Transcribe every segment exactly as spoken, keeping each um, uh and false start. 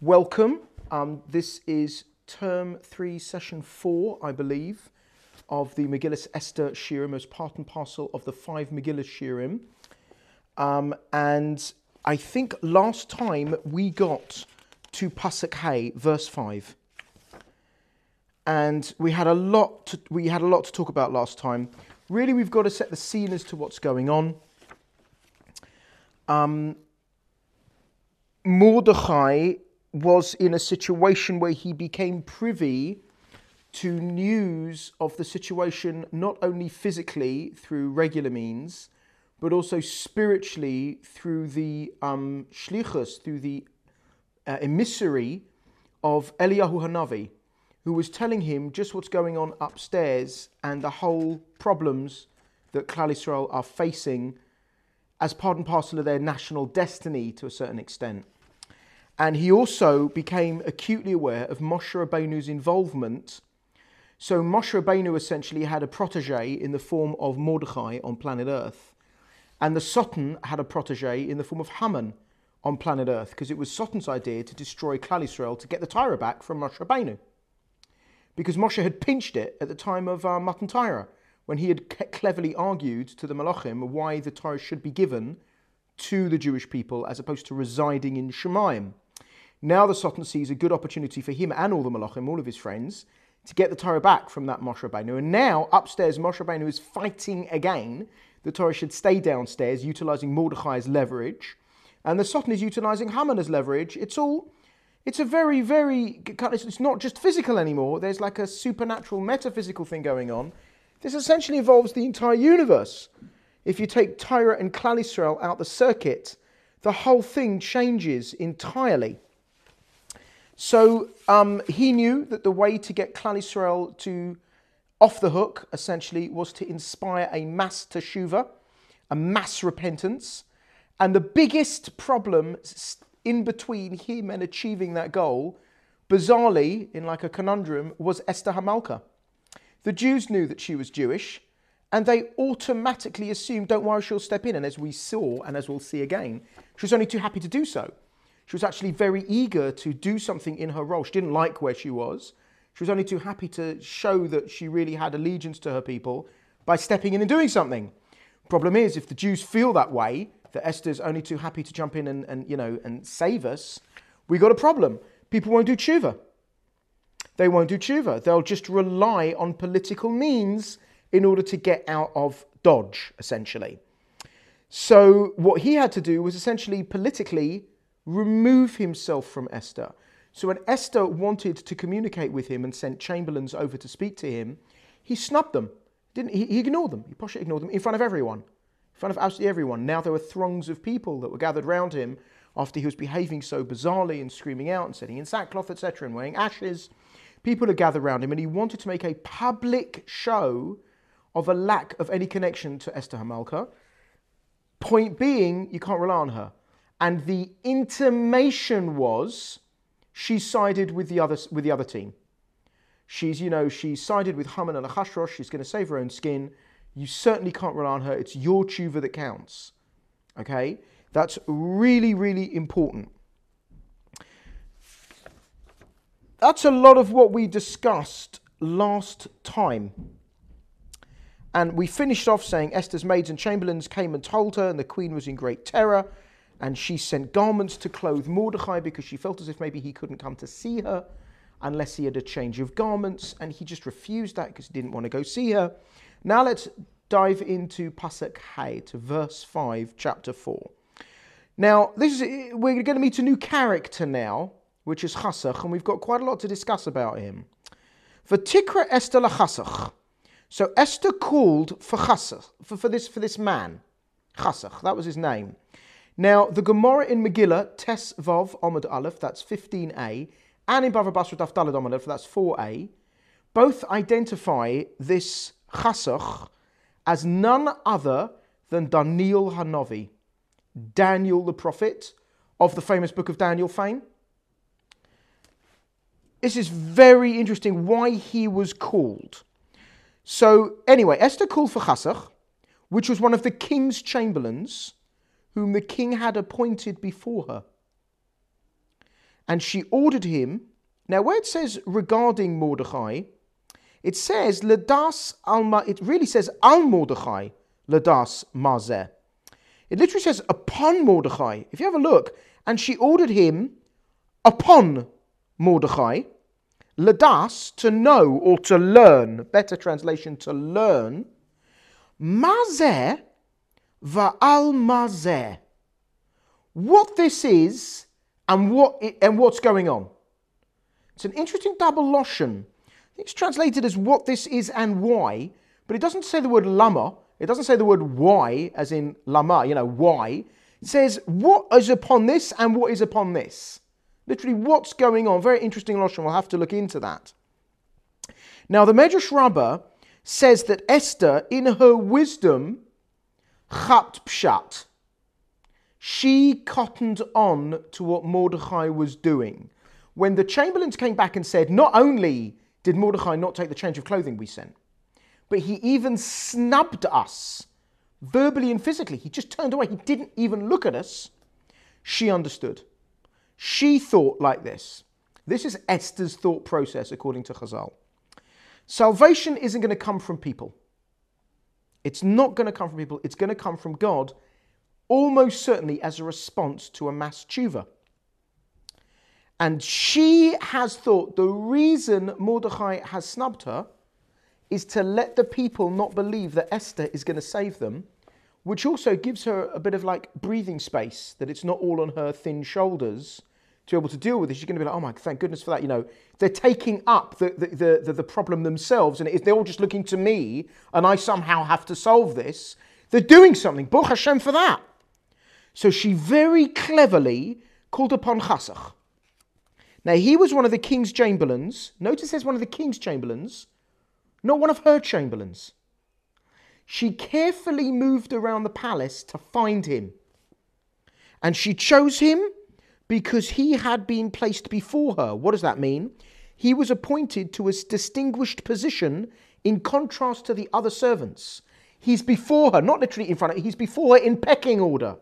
Welcome. Um, this is term three, session four, I believe, of the Megillas Esther Shirim as part and parcel of the five Megillas Shirim. Um, and I think last time we got to Pasuk Hay, verse five. And we had a lot to, we had a lot to talk about last time. Really, we've got to set the scene as to what's going on. Um, Mordechai was in a situation where he became privy to news of the situation, not only physically through regular means, but also spiritually through the um, shlichus, through the uh, emissary of Eliyahu Hanavi, who was telling him just what's going on upstairs and the whole problems that Klal Yisrael are facing as part and parcel of their national destiny to a certain extent. And he also became acutely aware of Moshe Rabbeinu's involvement. So Moshe Rabbeinu essentially had a protege in the form of Mordechai on planet Earth. And the Sultan had a protege in the form of Haman on planet Earth, because it was Sultan's idea to destroy Klal Yisrael to get the Torah back from Moshe Rabbeinu. Because Moshe had pinched it at the time of uh, Matan Torah, when he had cleverly argued to the Malachim why the Torah should be given to the Jewish people as opposed to residing in Shemayim. Now the Sultan sees a good opportunity for him and all the Malachim, all of his friends, to get the Torah back from that Moshe Rabbeinu. And now, upstairs, Moshe Rabbeinu is fighting again. The Torah should stay downstairs, utilizing Mordechai as leverage. And the Sultan is utilizing Haman as leverage. It's all, it's a very, very, it's not just physical anymore. There's like a supernatural, metaphysical thing going on. This essentially involves the entire universe. If you take Torah and Klal Yisrael out the circuit, the whole thing changes entirely. So um, he knew that the way to get Klal Yisrael to off the hook, essentially, was to inspire a mass teshuvah, a mass repentance. And the biggest problem in between him and achieving that goal, bizarrely, in like a conundrum, was Esther HaMalka. The Jews knew that she was Jewish, and they automatically assumed, don't worry, she'll step in. And as we saw, and as we'll see again, she was only too happy to do so. She was actually very eager to do something in her role. She didn't like where she was. She was only too happy to show that she really had allegiance to her people by stepping in and doing something. Problem is, if the Jews feel that way, that Esther's only too happy to jump in and, and you know and save us, we got a problem. People won't do tshuva. They won't do tshuva. They'll just rely on political means in order to get out of Dodge, essentially. So what he had to do was essentially politically remove himself from Esther. So when Esther wanted to communicate with him and sent chamberlains over to speak to him, he snubbed them. Didn't he? He ignored them. He posh ignored them in front of everyone. In front of absolutely everyone. Now there were throngs of people that were gathered round him after he was behaving so bizarrely and screaming out and sitting in sackcloth, et cetera, and wearing ashes. People had gathered round him, and he wanted to make a public show of a lack of any connection to Esther HaMalka. Point being, you can't rely on her. And the intimation was she sided with the other with the other team. She's, you know, she sided with Haman and Achashrosh. She's going to save her own skin. You certainly can't rely on her. It's your tshuva that counts. Okay? That's really, really important. That's a lot of what we discussed last time. And we finished off saying Esther's maids and chamberlains came and told her, and the queen was in great terror. And she sent garments to clothe Mordechai because she felt as if maybe he couldn't come to see her unless he had a change of garments. And he just refused that because he didn't want to go see her. Now let's dive into Pasuk Hay, to verse five, chapter four. Now, this is we're going to meet a new character now, which is Chasach, and we've got quite a lot to discuss about him. V'tikra Esther lachasach. So Esther called for Chasach, for, for, this, for this man. Chasach, that was his name. Now, the Gemara in Megillah, Tes Vav Amud Aleph, that's fifteen a, and in Bava Basra Daf Daled Amud Aleph, that's four a, both identify this Chasach as none other than Daniel Hanavi, Daniel the prophet of the famous book of Daniel fame. This is very interesting why he was called. So anyway, Esther called for Chasach, which was one of the king's chamberlains, whom the king had appointed before her. and she ordered him. Now, where it says regarding Mordechai, it says Ladas Alma, it really says Al Mordechai, Ladas Mazeh. It literally says upon Mordechai. If you have a look, and she ordered him upon Mordechai, Ladas, to know or to learn, better translation, to learn, Mazeh va'al Mazeh, what this is and what it, and what's going on. It's an interesting double loshon. It's translated as what this is and why, but it doesn't say the word lama. It doesn't say the word why, as in lama, you know, why. It says what is upon this and what is upon this. Literally, what's going on. Very interesting loshon. We'll have to look into that. Now, the Medrash Rabbah says that Esther, in her wisdom, chapt pshat, she cottoned on to what Mordechai was doing. When the chamberlains came back and said, not only did Mordechai not take the change of clothing we sent, but he even snubbed us, verbally and physically. He just turned away. He didn't even look at us. She understood. She thought like this. This is Esther's thought process, according to Chazal. Salvation isn't going to come from people. It's not going to come from people. It's going to come from God, almost certainly as a response to a mass tshuva. And she has thought the reason Mordechai has snubbed her is to let the people not believe that Esther is going to save them, which also gives her a bit of like breathing space, that it's not all on her thin shoulders to be able to deal with it. She's going to be like, oh my, thank goodness for that. You know, they're taking up the, the, the, the, the problem themselves, and it, they're all just looking to me, and I somehow have to solve this. They're doing something. Baruch Hashem for that. So she very cleverly called upon Chasach. Now, he was one of the king's chamberlains. Notice there's one of the king's chamberlains, not one of her chamberlains. She carefully moved around the palace to find him. And she chose him because he had been placed before her. What does that mean? He was appointed to a distinguished position in contrast to the other servants. He's before her, not literally in front of her, he's before her in pecking order.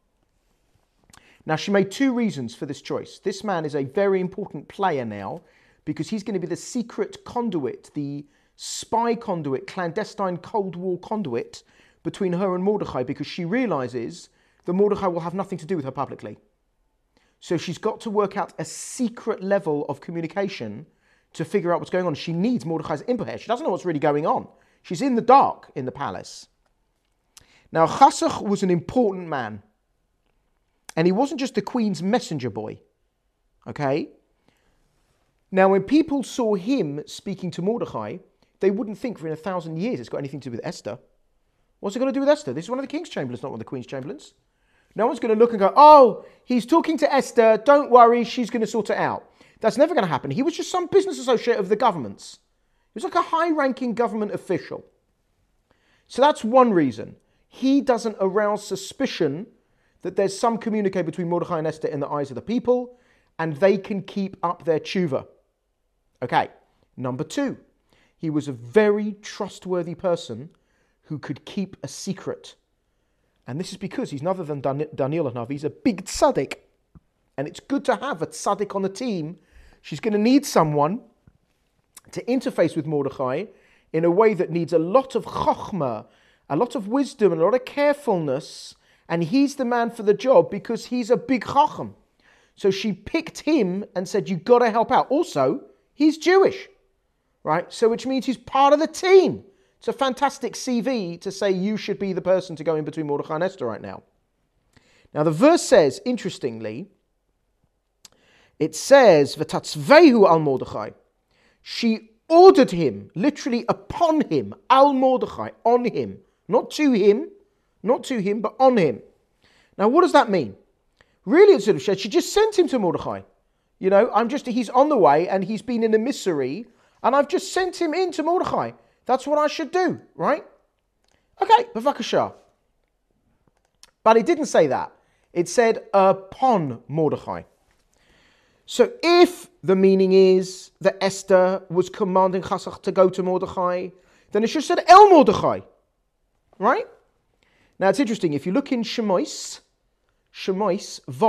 Now, she made two reasons for this choice. This man is a very important player now because he's going to be the secret conduit, the spy conduit, clandestine Cold War conduit between her and Mordechai, because she realizes that Mordechai will have nothing to do with her publicly. So she's got to work out a secret level of communication to figure out what's going on. She needs Mordechai's input here. She doesn't know what's really going on. She's in the dark in the palace. Now, Chasach was an important man. And he wasn't just the queen's messenger boy. Okay? Now, when people saw him speaking to Mordechai, they wouldn't think for in a thousand years it's got anything to do with Esther. What's it got to do with Esther? This is one of the king's chamberlains, not one of the queen's chamberlains. No one's going to look and go, oh, he's talking to Esther, don't worry, she's going to sort it out. That's never going to happen. He was just some business associate of the government's. He was like a high-ranking government official. So that's one reason. He doesn't arouse suspicion that there's some communique between Mordechai and Esther in the eyes of the people, and they can keep up their tshuva. Okay, number two, he was a very trustworthy person who could keep a secret. And this is because he's none other than Dan- Daniel Hanavi. He's a big tzaddik. And it's good to have a tzaddik on the team. She's going to need someone to interface with Mordechai in a way that needs a lot of chokhmah, a lot of wisdom, and a lot of carefulness. And he's the man for the job because he's a big chacham. So she picked him and said, you've got to help out. Also, he's Jewish, right? So which means he's part of the team. It's a fantastic C V to say you should be the person to go in between Mordechai and Esther right now. Now the verse says, interestingly, it says, V'tatzvehu al Mordechai. She ordered him, literally upon him, al Mordechai, on him. Not to him, not to him, but on him. Now what does that mean? Really, it sort of said, she just sent him to Mordechai. You know, I'm just, he's on the way and he's been in a misery and I've just sent him in to Mordechai. That's what I should do, right? Okay, b'vakasha. But it didn't say that. It said upon Mordechai. So if the meaning is that Esther was commanding Chasach to go to Mordechai, then it should have said El Mordechai, right? Now it's interesting, if you look in Shemois, Shemois, Vov,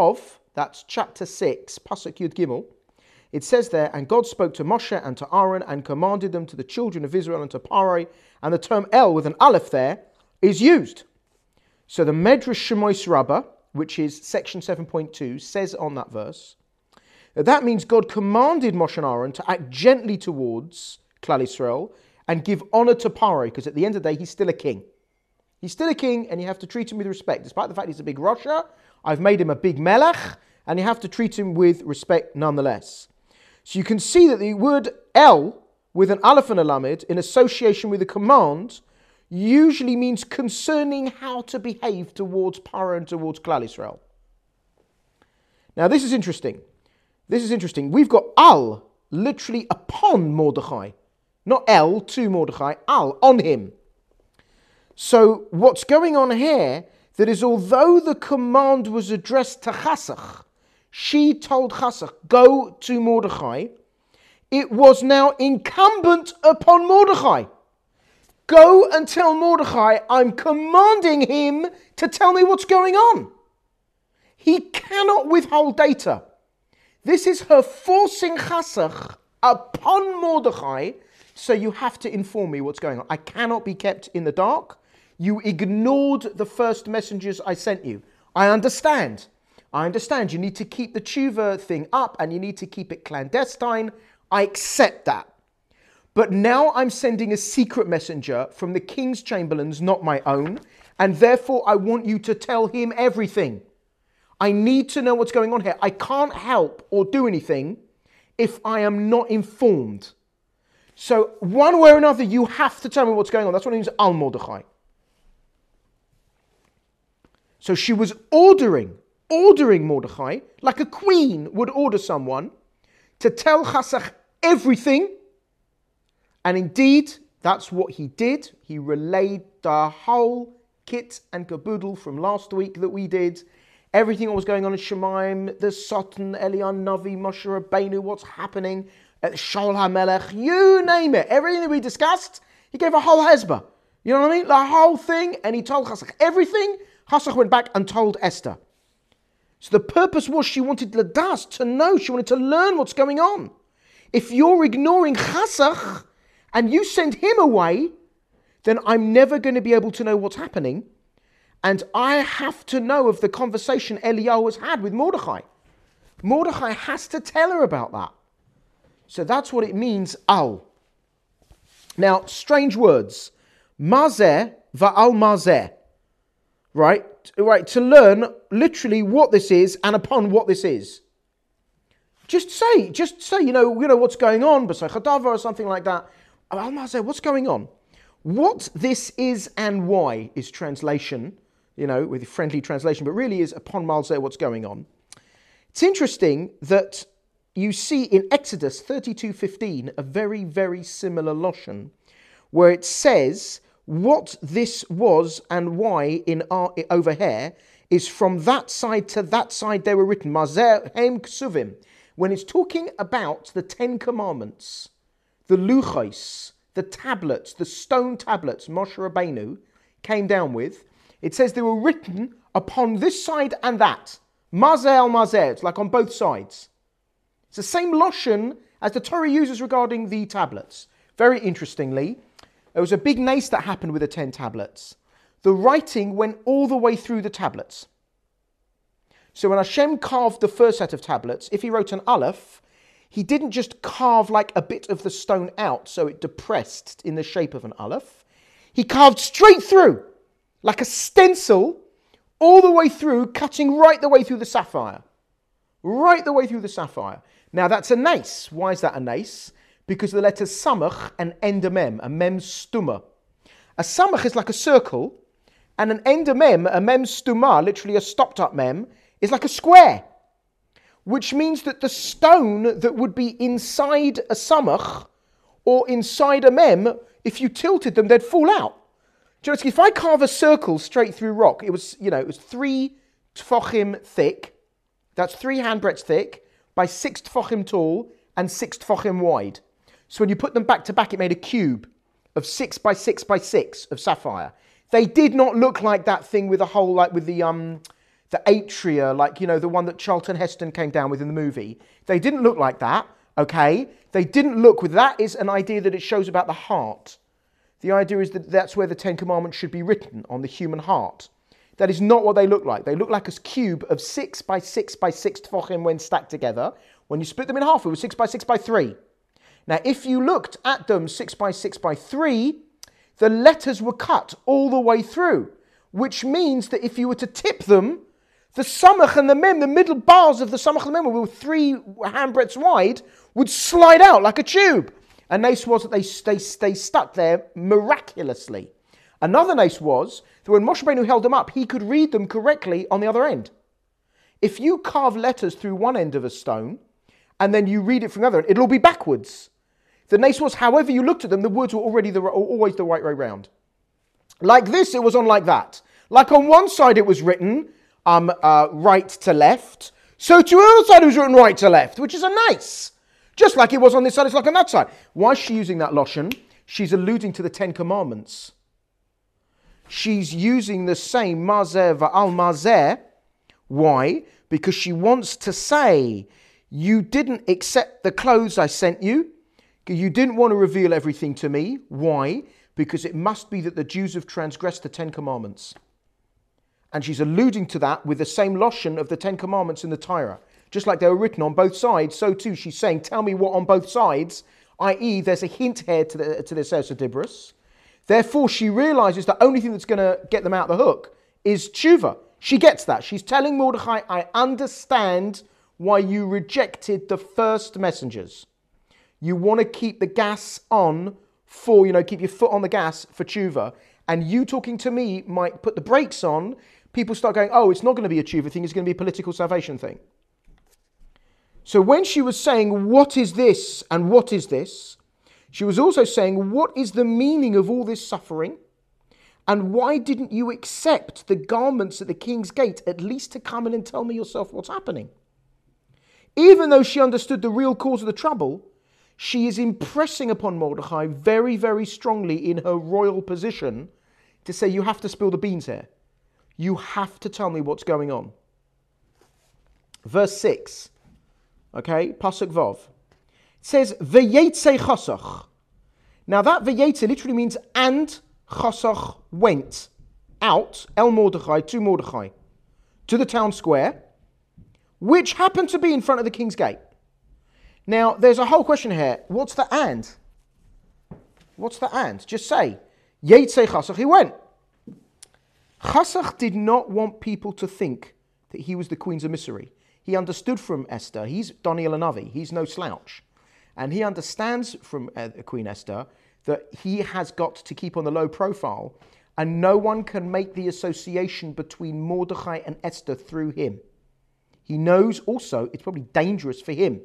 that's chapter six, Pasuk Yud Gimel. It says there, and God spoke to Moshe and to Aaron and commanded them to the children of Israel and to Parai, and the term El with an aleph there is used. So the Medrash Shemois Rabbah, which is section seven point two, says on that verse, that, that means God commanded Moshe and Aaron to act gently towards Klal Yisrael and give honor to Parai, because at the end of the day, he's still a king. He's still a king, and you have to treat him with respect. Despite the fact he's a big Rasha, I've made him a big Melech, and you have to treat him with respect nonetheless. So you can see that the word El, with an aleph and a lamed, in association with a command, usually means concerning how to behave towards Parai and towards Klal Yisrael. Now this is interesting. This is interesting. We've got Al, literally upon Mordechai. Not El to Mordechai, Al, on him. So what's going on here, that is although the command was addressed to Chasach, she told Chasach, go to Mordechai, it was now incumbent upon Mordechai. Go and tell Mordechai, I'm commanding him to tell me what's going on. He cannot withhold data. This is her forcing Chasach upon Mordechai, so you have to inform me what's going on. I cannot be kept in the dark. You ignored the first messengers I sent you. I understand. I understand you need to keep the tshuva thing up and you need to keep it clandestine. I accept that. But now I'm sending a secret messenger from the king's chamberlains, not my own, and therefore I want you to tell him everything. I need to know what's going on here. I can't help or do anything if I am not informed. So one way or another, you have to tell me what's going on. That's what it means, Al Mordechai. So she was ordering, ordering Mordechai, like a queen would order someone, to tell Chasach everything. And indeed, that's what he did. He relayed the whole kit and caboodle from last week that we did. Everything that was going on in Shemaim, the Satan, Elian Navi, Moshe Rabbeinu, what's happening at Shaul HaMelech, you name it. Everything that we discussed, he gave a whole hezbah. You know what I mean? The whole thing. And he told Chasach everything. Chasach went back and told Esther. So the purpose was she wanted Ladas to know, she wanted to learn what's going on. If you're ignoring Chasach and you send him away, then I'm never going to be able to know what's happening. And I have to know of the conversation Eliyahu has had with Mordechai. Mordechai has to tell her about that. So that's what it means, Al. Now, strange words. Mazeh va'al mazeh. Right? Right, to learn literally what this is and upon what this is. Just say, just say, you know, you know what's going on, B'sei Chadava or something like that. Al mazeh, what's going on? What this is and why is translation, you know, with a friendly translation, but really is upon Malzeh what's going on. It's interesting that you see in Exodus thirty-two fifteen a very, very similar lashon, where it says what this was and why in our, over here is from that side to that side they were written. Mazeh hem ksuvim. When it's talking about the Ten Commandments, the luchos, the tablets, the stone tablets Moshe Rabbeinu came down with, it says they were written upon this side and that. Mazeh al mazeh, it's like on both sides. It's the same lashon as the Torah uses regarding the tablets. Very interestingly, there was a big nace that happened with the ten tablets. The writing went all the way through the tablets. So when Hashem carved the first set of tablets, if he wrote an aleph, he didn't just carve like a bit of the stone out so it depressed in the shape of an aleph. He carved straight through, like a stencil, all the way through, cutting right the way through the sapphire. Right the way through the sapphire. Now that's a nace. Why is that a nace? Because the letters samach and endamem, a mem stuma. A samach is like a circle, and an endamem, a mem stuma, literally a stopped up mem, is like a square. Which means that the stone that would be inside a samach or inside a mem, if you tilted them, they'd fall out. Do you know, if I carve a circle straight through rock, it was, you know, it was three tfochim thick. That's three handbreadths thick by six tfochim tall and six tfochim wide. So when you put them back to back, it made a cube of six by six by six of sapphire. They did not look like that thing with a hole, like with the um the atria, like, you know, the one that Charlton Heston came down with in the movie. They didn't look like that, okay? They didn't look with that is an idea that it shows about the heart. The idea is that that's where the Ten Commandments should be written, on the human heart. That is not what they look like. They look like a cube of six by six by six tefachim when stacked together. When you split them in half, it was six by six by three. Now, if you looked at them six by six by three, the letters were cut all the way through, which means that if you were to tip them, the samach and the mem, the middle bars of the samach and the mem, were three handbreadths wide, would slide out like a tube. And nace was that they, they, they stuck there miraculously. Another nace was that when Moshe Rabbeinu held them up, he could read them correctly on the other end. If you carve letters through one end of a stone, and then you read it from the other end, it'll all be backwards. The nace was, however you looked at them, the words were already the, always the right way round. Like this, it was on like that. Like on one side it was written um, uh, right to left, so to the other side it was written right to left, which is a nice. Just like it was on this side, it's like on that side. Why is she using that lashon? She's alluding to the Ten Commandments. She's using the same mazeh va'al mazeh. Why? Because she wants to say, you didn't accept the clothes I sent you. You didn't want to reveal everything to me. Why? Because it must be that the Jews have transgressed the Ten Commandments. And she's alluding to that with the same lashon of the Ten Commandments in the Torah. Just like they were written on both sides, so too she's saying, tell me what on both sides, that is there's a hint here to the to the Sefer Dibros. Therefore, she realizes the only thing that's going to get them out the hook is tshuva. She gets that. She's telling Mordechai, I understand why you rejected the first messengers. You want to keep the gas on for, you know, keep your foot on the gas for tshuva. And you talking to me might put the brakes on. People start going, oh, it's not going to be a tshuva thing, it's going to be a political salvation thing. So when she was saying, what is this and what is this? She was also saying, what is the meaning of all this suffering? And why didn't you accept the garments at the king's gate, at least to come in and tell me yourself what's happening? Even though she understood the real cause of the trouble, she is impressing upon Mordechai very, very strongly in her royal position to say, you have to spill the beans here. You have to tell me what's going on. Verse six. Okay, Pasuk Vav. It says, V'yetze chosach. Now that V'yetze literally means, and chosach went out, El Mordechai, to Mordechai, to the town square, which happened to be in front of the king's gate. Now, there's a whole question here. What's the and? What's the and? Just say, Yetze chosach, he went. Chosach did not want people to think that he was the queen's emissary. He understood from Esther, he's Daniel Hanavi, he's no slouch. And he understands from uh, Queen Esther that he has got to keep on the low profile and no one can make the association between Mordechai and Esther through him. He knows also it's probably dangerous for him.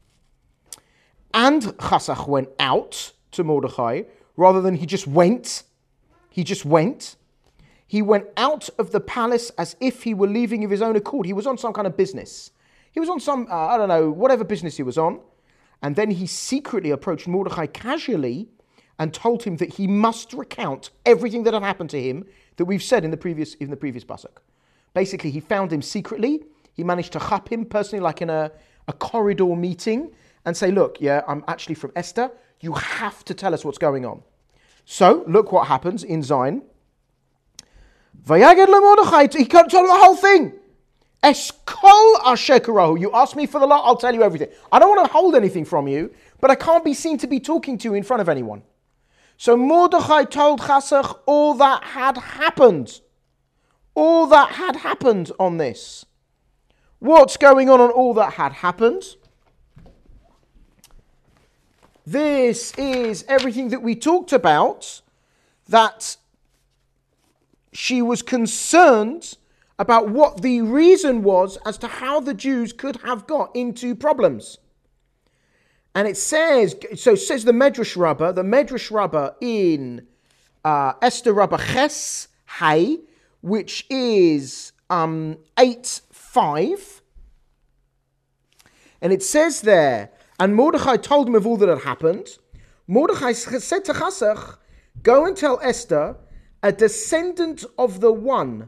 And Chasach went out to Mordechai rather than he just went. He just went. He went out of the palace as if he were leaving of his own accord. He was on some kind of business. He was on some, uh, I don't know, whatever business he was on. And then he secretly approached Mordechai casually and told him that he must recount everything that had happened to him that we've said in the previous in the previous pasuk. Basically, he found him secretly. He managed to chap him personally, like in a, a corridor meeting, and say, look, yeah, I'm actually from Esther. You have to tell us what's going on. So, look what happens in Zion. Vayaged leMordechai, he told him the whole thing. Eskol asher karahu. You ask me for the lot, I'll tell you everything. I don't want to hold anything from you, but I can't be seen to be talking to you in front of anyone. So Mordechai told Chasach all that had happened. All that had happened on this. What's going on on all that had happened? This is everything that we talked about, that she was concerned about what the reason was as to how the Jews could have got into problems. And it says, so it says the Medrash Rabbah, the Medrash Rabbah in uh, Esther Rabbah Ches Hay, which is um, eight five. And it says there, and Mordechai told him of all that had happened. Mordechai said to Chasach, go and tell Esther, a descendant of the one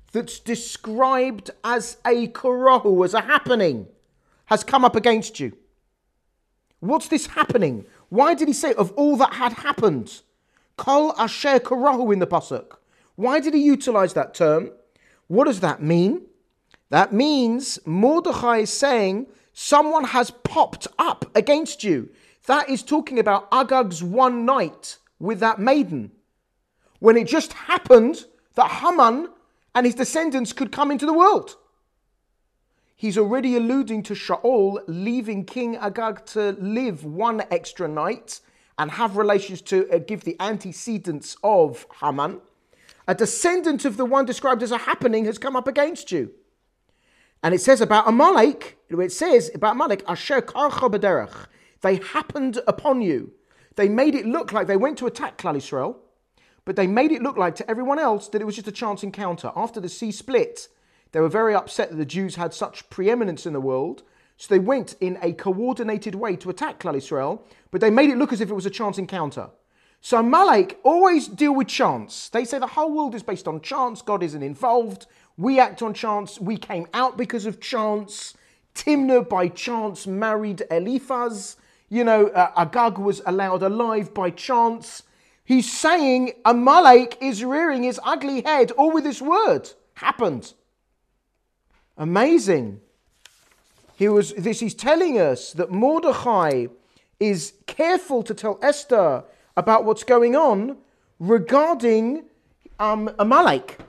that's described as a karahu, as a happening, has come up against you. What's this happening? Why did he say of all that had happened? Kol asher karahu in the pasuk. Why did he utilize that term? What does that mean? That means Mordechai is saying someone has popped up against you. That is talking about Agag's one night with that maiden, when it just happened that Haman and his descendants could come into the world. He's already alluding to Shaul leaving King Agag to live one extra night and have relations to uh, give the antecedents of Haman. A descendant of the one described as a happening has come up against you. And it says about Amalek, it says about Amalek, Asher karcha b'derech. They happened upon you. They made it look like they went to attack Klal Yisrael, but they made it look like to everyone else that it was just a chance encounter. After the sea split, they were very upset that the Jews had such preeminence in the world, so they went in a coordinated way to attack Klal Yisrael, but they made it look as if it was a chance encounter. So Amalek always deal with chance. They say the whole world is based on chance, God isn't involved, we act on chance, we came out because of chance, Timnah by chance married Eliphaz, you know, uh, Agag was allowed alive by chance. He's saying Amalek is rearing his ugly head, all with this word, happened. Amazing. He was. This he's telling us that Mordechai is careful to tell Esther about what's going on regarding um, Amalek.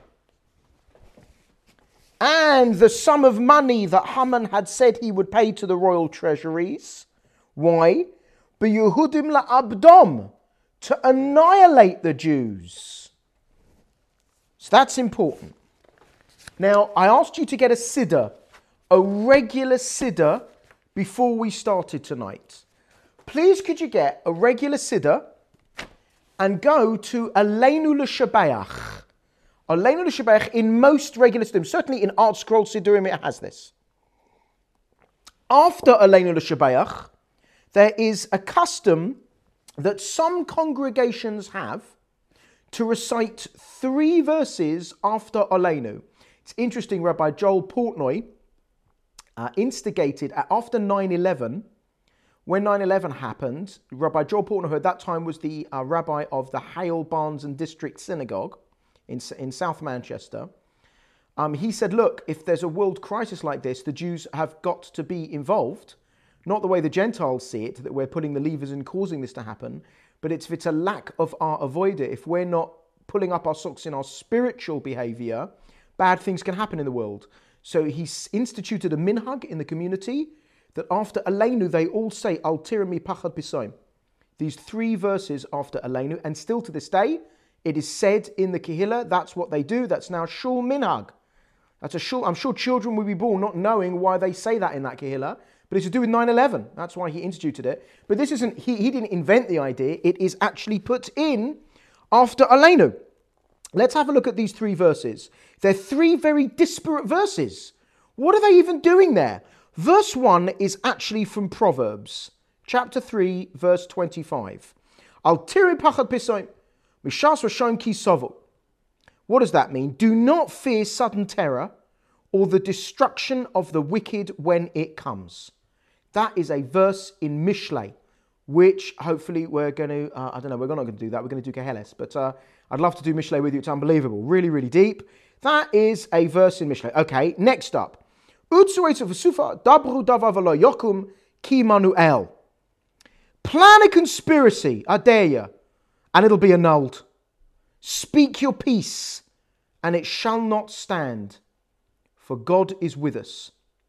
And the sum of money that Haman had said he would pay to the royal treasuries. Why? B'Yehudim la'abdom, to annihilate the Jews. So that's important. Now, I asked you to get a siddur, a regular siddur, before we started tonight. Please could you get a regular siddur and go to Aleinu L'Shabeach. Aleinu L'Shabeach in most regular siddurim, certainly in Art Scroll Siddurim it has this. After Aleinu L'Shabeach, there is a custom that some congregations have to recite three verses after Aleinu. It's interesting, Rabbi Joel Portnoy uh, instigated after nine eleven. When nine eleven happened, Rabbi Joel Portnoy, who at that time was the uh, rabbi of the Hale, Barnes and District Synagogue in, in South Manchester, um, he said, look, if there's a world crisis like this, the Jews have got to be involved. Not the way the Gentiles see it, that we're putting the levers in causing this to happen, but it's if it's a lack of our avoider. If we're not pulling up our socks in our spiritual behavior, bad things can happen in the world. So he instituted a minhag in the community that after Aleinu, they all say, Al tirami pachad pisoim. These three verses after Aleinu, and still to this day, it is said in the Kehillah, that's what they do, that's now shul minhag. That's a shul, I'm sure children will be born not knowing why they say that in that Kehillah, but it's to do with nine eleven. That's why he instituted it. But this isn't, he, he didn't invent the idea. It is actually put in after Aleinu. Let's have a look at these three verses. They're three very disparate verses. What are they even doing there? Verse one is actually from Proverbs, chapter three, verse twenty-five. Al tiri pachad pisoim, mishas v'shom ki sovo. What does that mean? Do not fear sudden terror or the destruction of the wicked when it comes. That is a verse in Mishlei, which hopefully we're going to, uh, I don't know, we're not going to do that. We're going to do Keheles, but uh, I'd love to do Mishlei with you. It's unbelievable. Really, really deep. That is a verse in Mishlei. Okay, next up. Dabru davav lo yokum ki manuel. Plan a conspiracy, I dare you, and it'll be annulled. Speak your peace, and it shall not stand, for God is with us.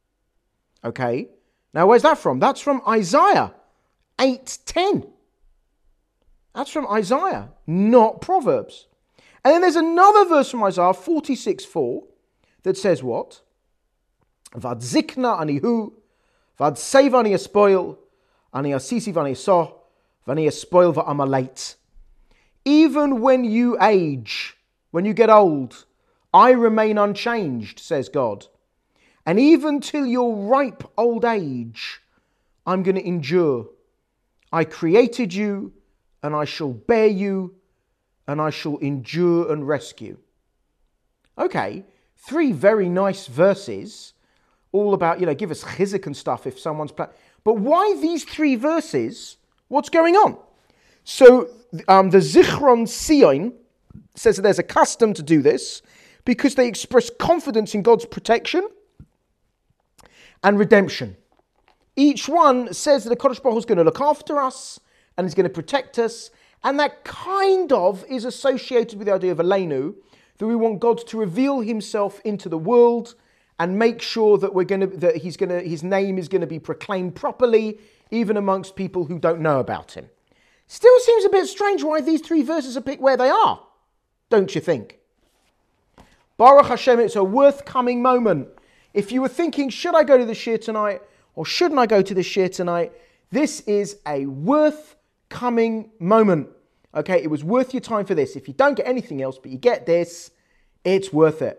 Okay, now where's that from? That's from Isaiah eight ten. That's from Isaiah, not Proverbs. And then there's another verse from Isaiah forty-six four that says what? Vad zikna anihu, vad save ani spoil, ani asisi vani so, vani spoil va amalate. Even when you age, when you get old, I remain unchanged, says God. And even till your ripe old age, I'm going to endure. I created you, and I shall bear you, and I shall endure and rescue. Okay, Three very nice verses, all about, you know, give us chizuk and stuff if someone's... Pla- but why these three verses? What's going on? So um, the Zichron Sion says that there's a custom to do this because they express confidence in God's protection and redemption. Each one says that the Kodesh Baruch Hu is going to look after us and is going to protect us, and that kind of is associated with the idea of Aleinu, that we want God to reveal himself into the world and make sure that we're going to that he's going to his name is going to be proclaimed properly, even amongst people who don't know about him. Still seems a bit strange why these three verses are picked where they are, don't you think? Baruch Hashem, it's a worth coming moment. If you were thinking, should I go to the shir tonight or shouldn't I go to the shir tonight? This is a worth coming moment. Okay, it was worth your time for this. If you don't get anything else, but you get this, it's worth it.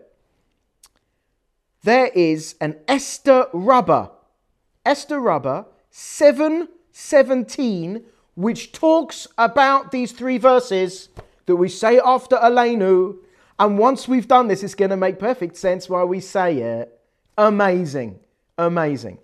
There is an Esther Rabbah, Esther Rabbah seven seventeen, which talks about these three verses that we say after Aleinu. And once we've done this, it's going to make perfect sense why we say it. Amazing. Amazing.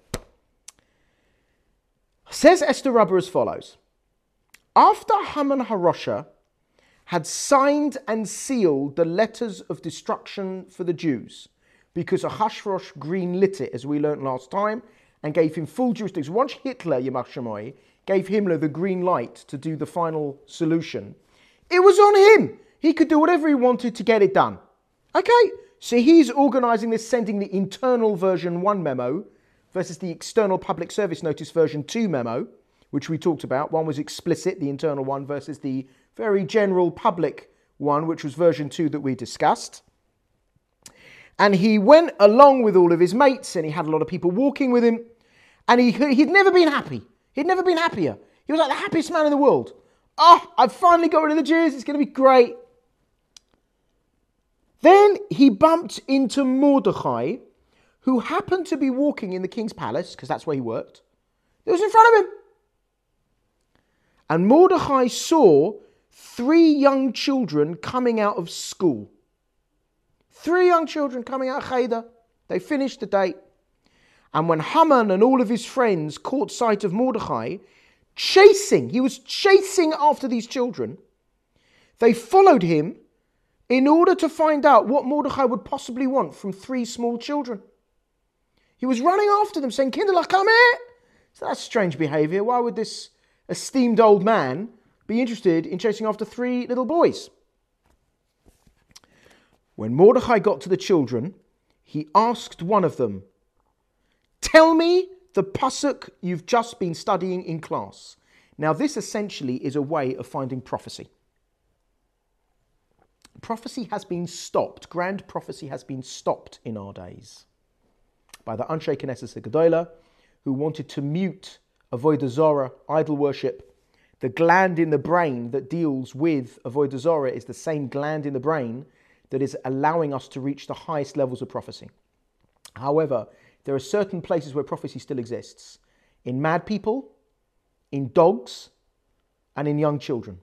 Says Esther Rabbah as follows. After Haman HaRosha had signed and sealed the letters of destruction for the Jews, because Ahasuerus greenlit it, as we learnt last time, and gave him full jurisdiction. Once Hitler, Yamach Shemoy, gave Himmler the green light to do the final solution, it was on him. He could do whatever he wanted to get it done. Okay, so he's organising this, sending the internal version one memo versus the external public service notice version two memo, which we talked about. One was explicit, the internal one, versus the very general public one, which was version two that we discussed. And he went along with all of his mates, and he had a lot of people walking with him, and he, he'd never been happy. He'd never been happier. He was like the happiest man in the world. Oh, I've finally got rid of the Jews. It's going to be great. Then he bumped into Mordechai, who happened to be walking in the king's palace, because that's where he worked. It was in front of him. And Mordechai saw three young children coming out of school. Three young children coming out of Cheder. They finished the date. And when Haman and all of his friends caught sight of Mordechai chasing, he was chasing after these children, they followed him in order to find out what Mordechai would possibly want from three small children. He was running after them saying, Kinderlach, come here. So that's strange behavior. Why would this esteemed old man be interested in chasing after three little boys? When Mordechai got to the children, he asked one of them, tell me the pasuk you've just been studying in class. Now this essentially is a way of finding prophecy. Prophecy has been stopped, grand prophecy has been stopped in our days by the Anshe Knesset Gedolah, who wanted to mute Avodah Zarah, idol worship. The gland in the brain that deals with Avodah Zarah is the same gland in the brain that is allowing us to reach the highest levels of prophecy. However, there are certain places where prophecy still exists. In mad people, in dogs, and in young children.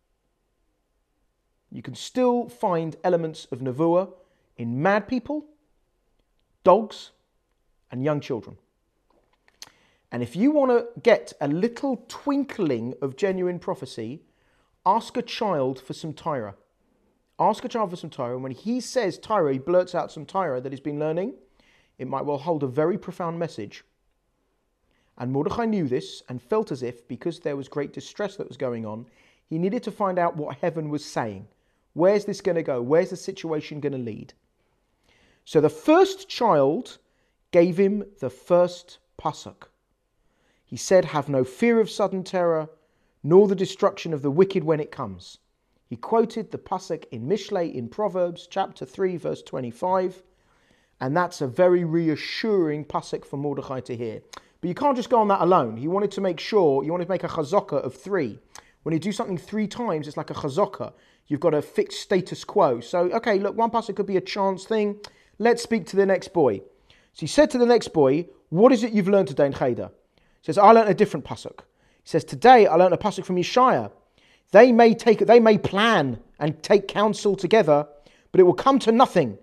You can still find elements of Nevuah in mad people, dogs, and young children. And if you want to get a little twinkling of genuine prophecy, ask a child for some Torah. Ask a child for some Torah, and when he says Torah, he blurts out some Torah that he's been learning, it might well hold a very profound message. And Mordechai knew this and felt as if, because there was great distress that was going on, he needed to find out what heaven was saying. Where's this going to go? Where's the situation going to lead? So the first child gave him the first pasuk. He said, have no fear of sudden terror, nor the destruction of the wicked when it comes. He quoted the pasuk in Mishlei in Proverbs chapter three verse twenty-five, and that's a very reassuring pasuk for Mordechai to hear. But you can't just go on that alone. He wanted to make sure, you wanted to make a chazakah of three. When you do something three times, it's like a chazakah. You've got a fixed status quo. So, okay, look, one pasuk could be a chance thing. Let's speak to the next boy. So he said to the next boy, what is it you've learned today in Cheder? He says, I learned a different pasuk. He says, today I learned a pasuk from Yeshaya. They may take, they may plan and take counsel together, but it will come to nothing.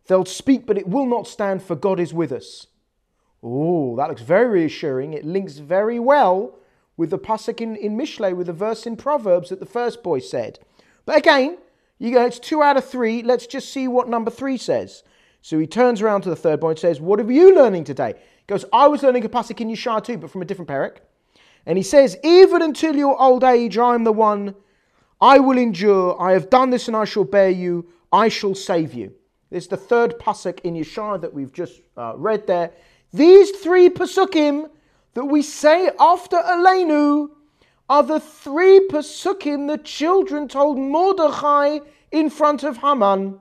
They'll speak, but it will not stand, for God is with us. Oh, that looks very reassuring. It links very well with the pasuk in, in Mishlei, with the verse in Proverbs that the first boy said. But again, you go, it's two out of three. Let's just see what number three says. So he turns around to the third boy and says, what are you learning today? He goes, I was learning a pasuk in Yeshaya too, but from a different parak. And he says, even until your old age, I am the one. I will endure. I have done this and I shall bear you. I shall save you. This is the third pasuk in Yeshaya that we've just uh, read there. These three pasukim that we say after Aleinu are the three pasukim the children told Mordechai in front of Haman.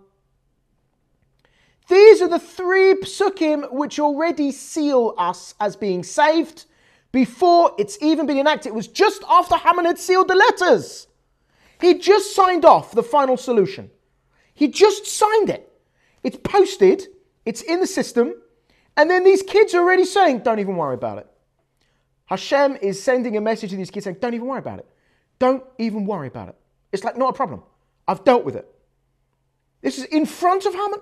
These are the three pasukim which already seal us as being saved before it's even been enacted. It was just after Haman had sealed the letters. He just signed off the final solution. He just signed it. It's posted, it's in the system, and then these kids are already saying, don't even worry about it. Hashem is sending a message to these kids saying, don't even worry about it. Don't even worry about it. It's like, not a problem. I've dealt with it. This is in front of Haman.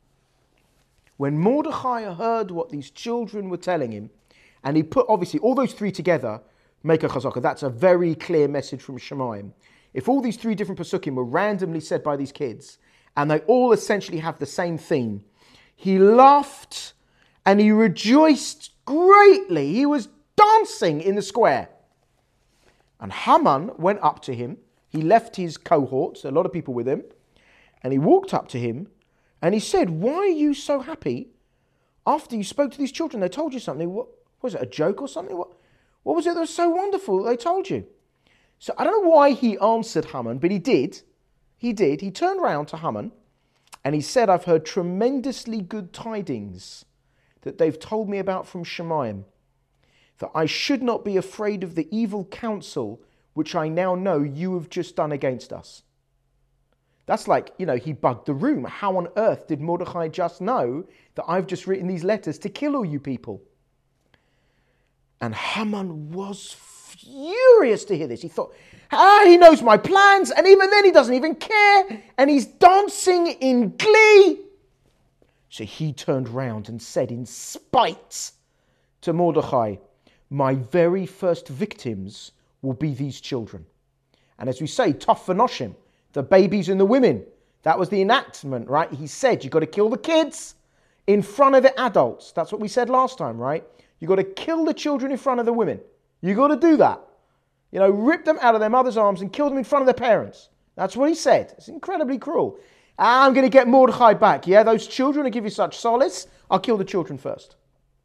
When Mordechai heard what these children were telling him, and he put, obviously, all those three together, make a chazaka. That's a very clear message from Shemayim. If all these three different pasukim were randomly said by these kids, and they all essentially have the same theme, he laughed and he rejoiced greatly. He was dancing in the square. And Haman went up to him. He left his cohorts, a lot of people with him, and he walked up to him and he said, why are you so happy after you spoke to these children? They told you something. What was it, a joke or something? What, what was it that was so wonderful that they told you? So I don't know why he answered Haman, but he did. He did. He turned round to Haman and he said, I've heard tremendously good tidings that they've told me about from Shemayim, that I should not be afraid of the evil counsel which I now know you have just done against us. That's like, you know, he bugged the room. How on earth did Mordechai just know that I've just written these letters to kill all you people? And Haman was furious to hear this. He thought, ah, he knows my plans, and even then he doesn't even care, and he's dancing in glee. So he turned round and said in spite to Mordechai, my very first victims will be these children. And as we say, Tov V'noshim, the babies and the women. That was the enactment, right? He said, you've got to kill the kids in front of the adults. That's what we said last time, right? You've got to kill the children in front of the women. You've got to do that. You know, rip them out of their mother's arms and kill them in front of their parents. That's what he said. It's incredibly cruel. I'm going to get Mordechai back. Yeah, those children will give you such solace. I'll kill the children first.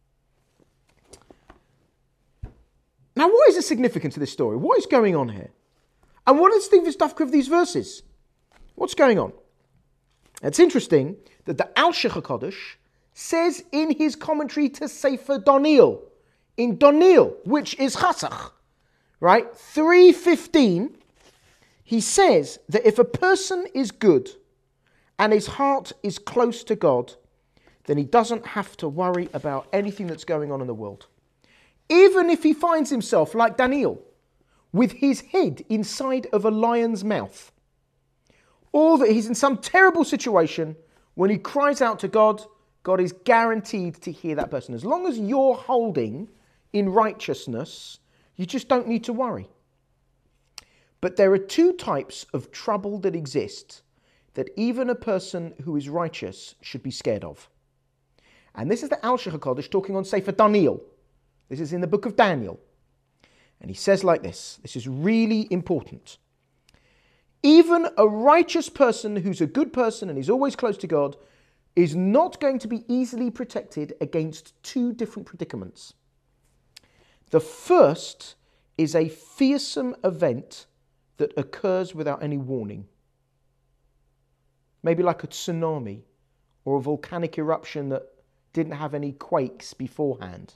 Now, what is the significance of this story? What is going on here? And what is Stephen Stufker of these verses? What's going on? It's interesting that the Alshich HaKodesh says in his commentary to Sefer Daniel, in Daniel, which is Chasach, right, three fifteen, he says that if a person is good and his heart is close to God, then he doesn't have to worry about anything that's going on in the world. Even if he finds himself, like Daniel, with his head inside of a lion's mouth, or that he's in some terrible situation, when he cries out to God, God is guaranteed to hear that person. As long as you're holding in righteousness, you just don't need to worry. But there are two types of trouble that exist that even a person who is righteous should be scared of. And this is the Alshich HaKodesh talking on Sefer Daniel. This is in the book of Daniel. And he says like this, this is really important. Even a righteous person who's a good person and is always close to God is not going to be easily protected against two different predicaments. The first is a fearsome event that occurs without any warning. Maybe like a tsunami or a volcanic eruption that didn't have any quakes beforehand.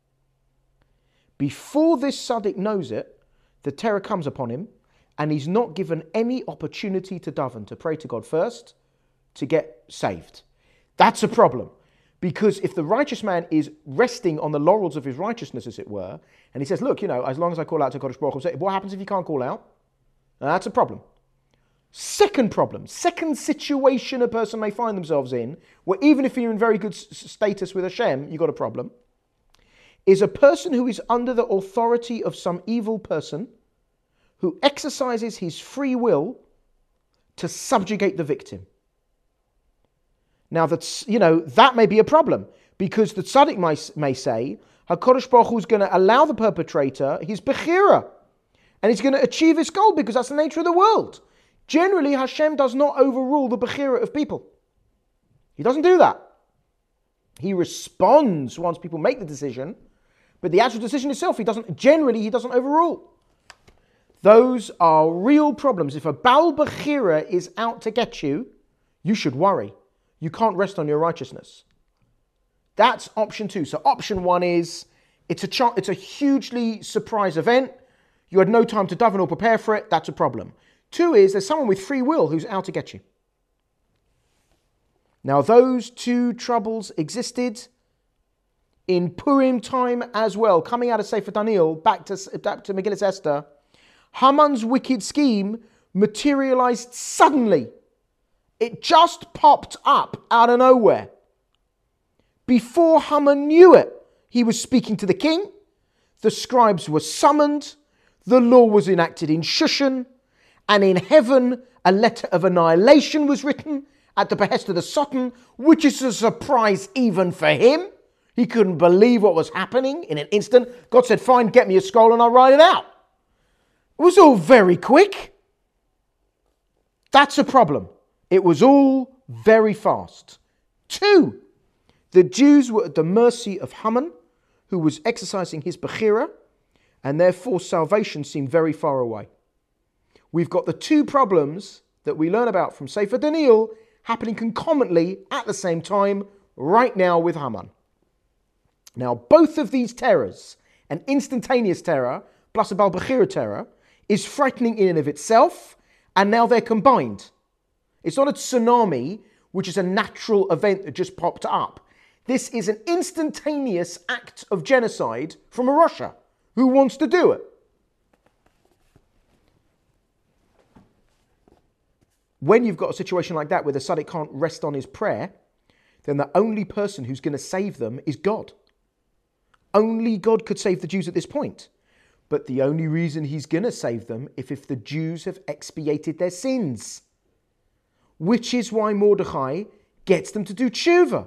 Before this Tzaddik knows it, the terror comes upon him and he's not given any opportunity to daven, to pray to God first, to get saved. That's a problem. Because if the righteous man is resting on the laurels of his righteousness, as it were, and he says, look, you know, as long as I call out to Kodesh Baruch Hu, what happens if you can't call out? Now, that's a problem. Second problem, second situation a person may find themselves in, where even if you're in very good s- status with Hashem, you've got a problem, is a person who is under the authority of some evil person who exercises his free will to subjugate the victim. Now, that's, you know, that may be a problem, because the tzaddik may, may say, HaKadosh Baruch Hu is going to allow the perpetrator his bechira, and he's going to achieve his goal because that's the nature of the world. Generally, Hashem does not overrule the bechira of people. He doesn't do that. He responds once people make the decision, but the actual decision itself, he doesn't, generally, he doesn't overrule. Those are real problems. If a Baal Bechira is out to get you, you should worry. You can't rest on your righteousness. That's option two. So option one is, it's a ch- it's a hugely surprise event. You had no time to daven or prepare for it. That's a problem. Two is, there's someone with free will who's out to get you. Now, those two troubles existed in Purim time as well. Coming out of Sefer Daniel, back to, back to Megillas Esther, Haman's wicked scheme materialized suddenly. It just popped up out of nowhere. Before Haman knew it, he was speaking to the king. The scribes were summoned. The law was enacted in Shushan. And in heaven, a letter of annihilation was written at the behest of the Sultan, which is a surprise even for him. He couldn't believe what was happening in an instant. God said, fine, get me a scroll and I'll write it out. It was all very quick. That's a problem. It was all very fast. Two, the Jews were at the mercy of Haman, who was exercising his bechira, and therefore salvation seemed very far away. We've got the two problems that we learn about from Sefer Daniel happening concomitantly at the same time right now with Haman. Now, both of these terrors, an instantaneous terror plus a Baal Bechira terror, is frightening in and of itself, and now they're combined. It's not a tsunami, which is a natural event that just popped up. This is an instantaneous act of genocide from a Russia who wants to do it. When you've got a situation like that where the tzaddik can't rest on his prayer, then the only person who's going to save them is God. Only God could save the Jews at this point. But the only reason he's going to save them is if the Jews have expiated their sins. Which is why Mordechai gets them to do tshuva.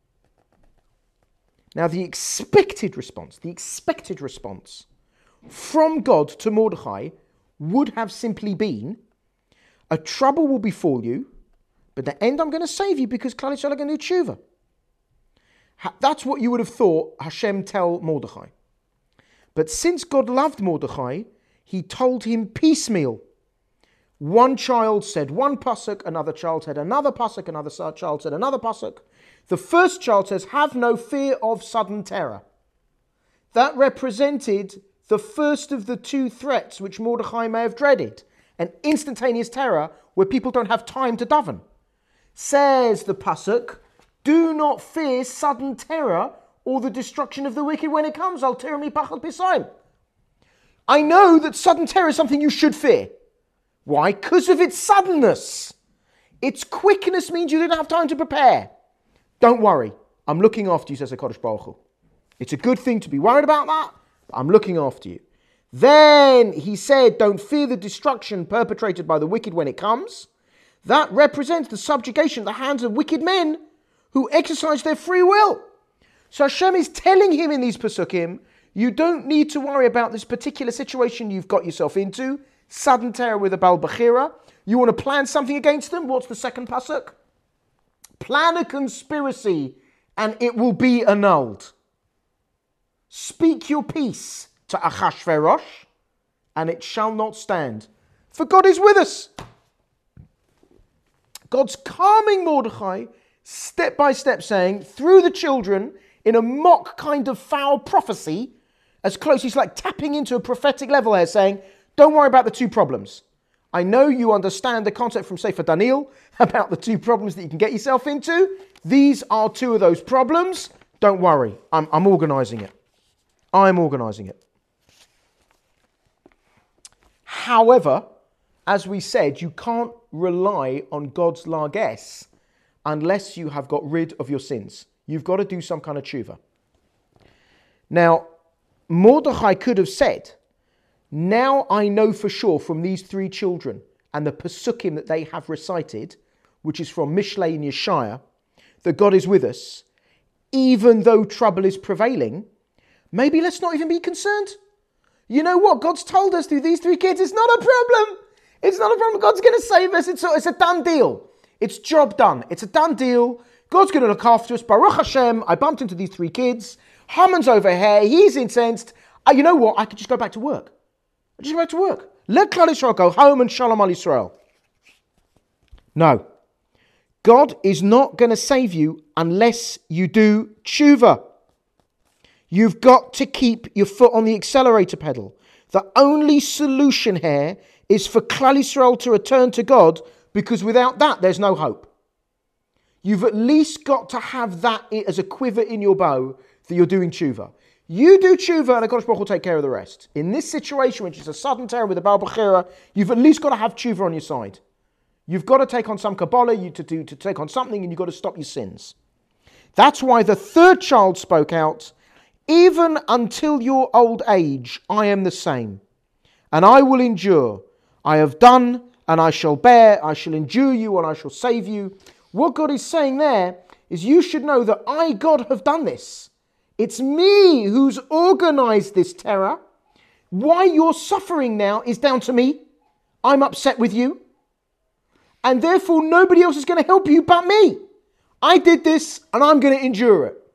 Now the expected response, the expected response from God to Mordechai would have simply been, a trouble will befall you, but at the end I'm going to save you because Klal Yisrael are going to do tshuva. That's what you would have thought Hashem tell Mordechai. But since God loved Mordechai, he told him piecemeal. One child said one pasuk, another child said another pasuk, another child said another pasuk. The first child says, have no fear of sudden terror. That represented the first of the two threats which Mordechai may have dreaded. An instantaneous terror where people don't have time to daven. Says the pasuk, do not fear sudden terror or the destruction of the wicked when it comes. Al terem mi pachad pisayim. I know that sudden terror is something you should fear. Why? Because of its suddenness. Its quickness means you didn't have time to prepare. Don't worry. I'm looking after you, says the HaKadosh Baruch Hu. It's a good thing to be worried about that, but I'm looking after you. Then he said, don't fear the destruction perpetrated by the wicked when it comes. That represents the subjugation at the hands of wicked men who exercise their free will. So Hashem is telling him in these Pesukim, you don't need to worry about this particular situation you've got yourself into, sudden terror with a Baal Bechira. You want to plan something against them? What's the second Pasuk? Plan a conspiracy and it will be annulled. Speak your peace to Achashverosh, and it shall not stand. For God is with us. God's calming Mordechai step by step, saying, through the children, in a mock kind of foul prophecy, as close, he's like tapping into a prophetic level here, saying, don't worry about the two problems. I know you understand the concept from Sefer Daniel about the two problems that you can get yourself into. These are two of those problems. Don't worry. I'm, I'm organizing it. I'm organizing it. However, as we said, you can't rely on God's largesse unless you have got rid of your sins. You've got to do some kind of tshuva. Now, Mordechai could have said, now I know for sure from these three children and the Pesukim that they have recited, which is from Mishlei and Yeshaya, that God is with us, even though trouble is prevailing. Maybe let's not even be concerned. You know what? God's told us through these three kids, it's not a problem. It's not a problem. God's going to save us. It's a, it's a done deal. It's job done. It's a done deal. God's going to look after us. Baruch Hashem, I bumped into these three kids. Haman's over here. He's incensed. Uh, you know what? I could just go back to work. I just go back to work. Let Klal Yisrael go home and Shalom al Yisrael. No. God is not going to save you unless you do tshuva. You've got to keep your foot on the accelerator pedal. The only solution here is for Klal Yisrael to return to God, because without that, there's no hope. You've at least got to have that as a quiver in your bow that you're doing tshuva. You do tshuva and the HaKadosh Baruch Hu will take care of the rest. In this situation, which is a sudden terror with a Baal Bechira, you've at least got to have tshuva on your side. You've got to take on some Kabbalah, you to, do, to take on something, and you've got to stop your sins. That's why the third child spoke out, even until your old age, I am the same, and I will endure. I have done, and I shall bear. I shall endure you, and I shall save you. What God is saying there is you should know that I, God, have done this. It's me who's organized this terror. Why you're suffering now is down to me. I'm upset with you. And therefore, nobody else is going to help you but me. I did this, and I'm going to endure it.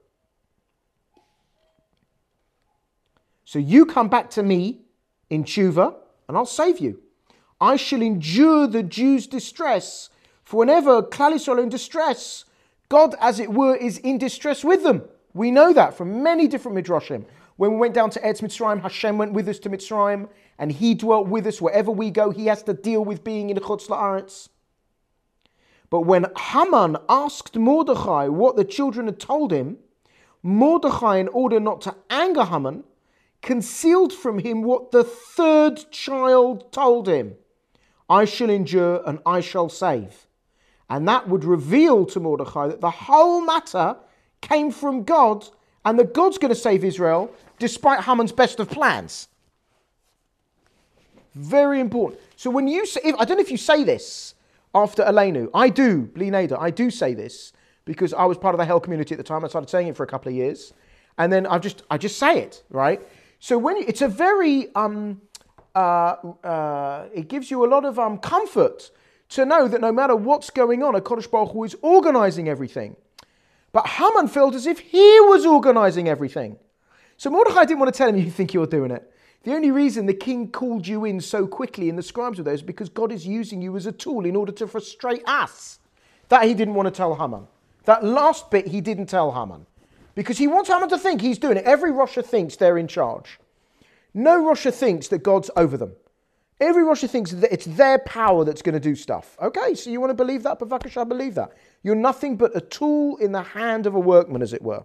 So you come back to me in tshuva, and I'll save you. I shall endure the Jews' distress, for whenever Klal Yisrael are in distress, God, as it were, is in distress with them. We know that from many different midrashim. When we went down to Eretz Mitzrayim, Hashem went with us to Mitzrayim, and He dwelt with us wherever we go. He has to deal with being in Chutz La'aretz. But when Haman asked Mordechai what the children had told him, Mordechai, in order not to anger Haman, concealed from him what the third child told him. I shall endure and I shall save. And that would reveal to Mordechai that the whole matter came from God, and that God's going to save Israel despite Haman's best of plans. Very important. So when you say, if, I don't know if you say this after Aleinu. I do, Bli Neder, I do say this because I was part of the Hell community at the time. I started saying it for a couple of years. And then I just I just say it, right? So when you, it's a very, um, uh, uh, it gives you a lot of um, comfort to know that no matter what's going on, HaKadosh Baruch Hu is organizing everything. But Haman felt as if he was organizing everything. So Mordechai didn't want to tell him, you think you're doing it. The only reason the king called you in so quickly and the scribes were there is because God is using you as a tool in order to frustrate us. That he didn't want to tell Haman. That last bit he didn't tell Haman. Because he wants Haman to think he's doing it. Every Rosha thinks they're in charge. No Rosha thinks that God's over them. Every Rosha thinks that it's their power that's going to do stuff. Okay, so you want to believe that? Bavakasha, believe that. You're nothing but a tool in the hand of a workman, as it were.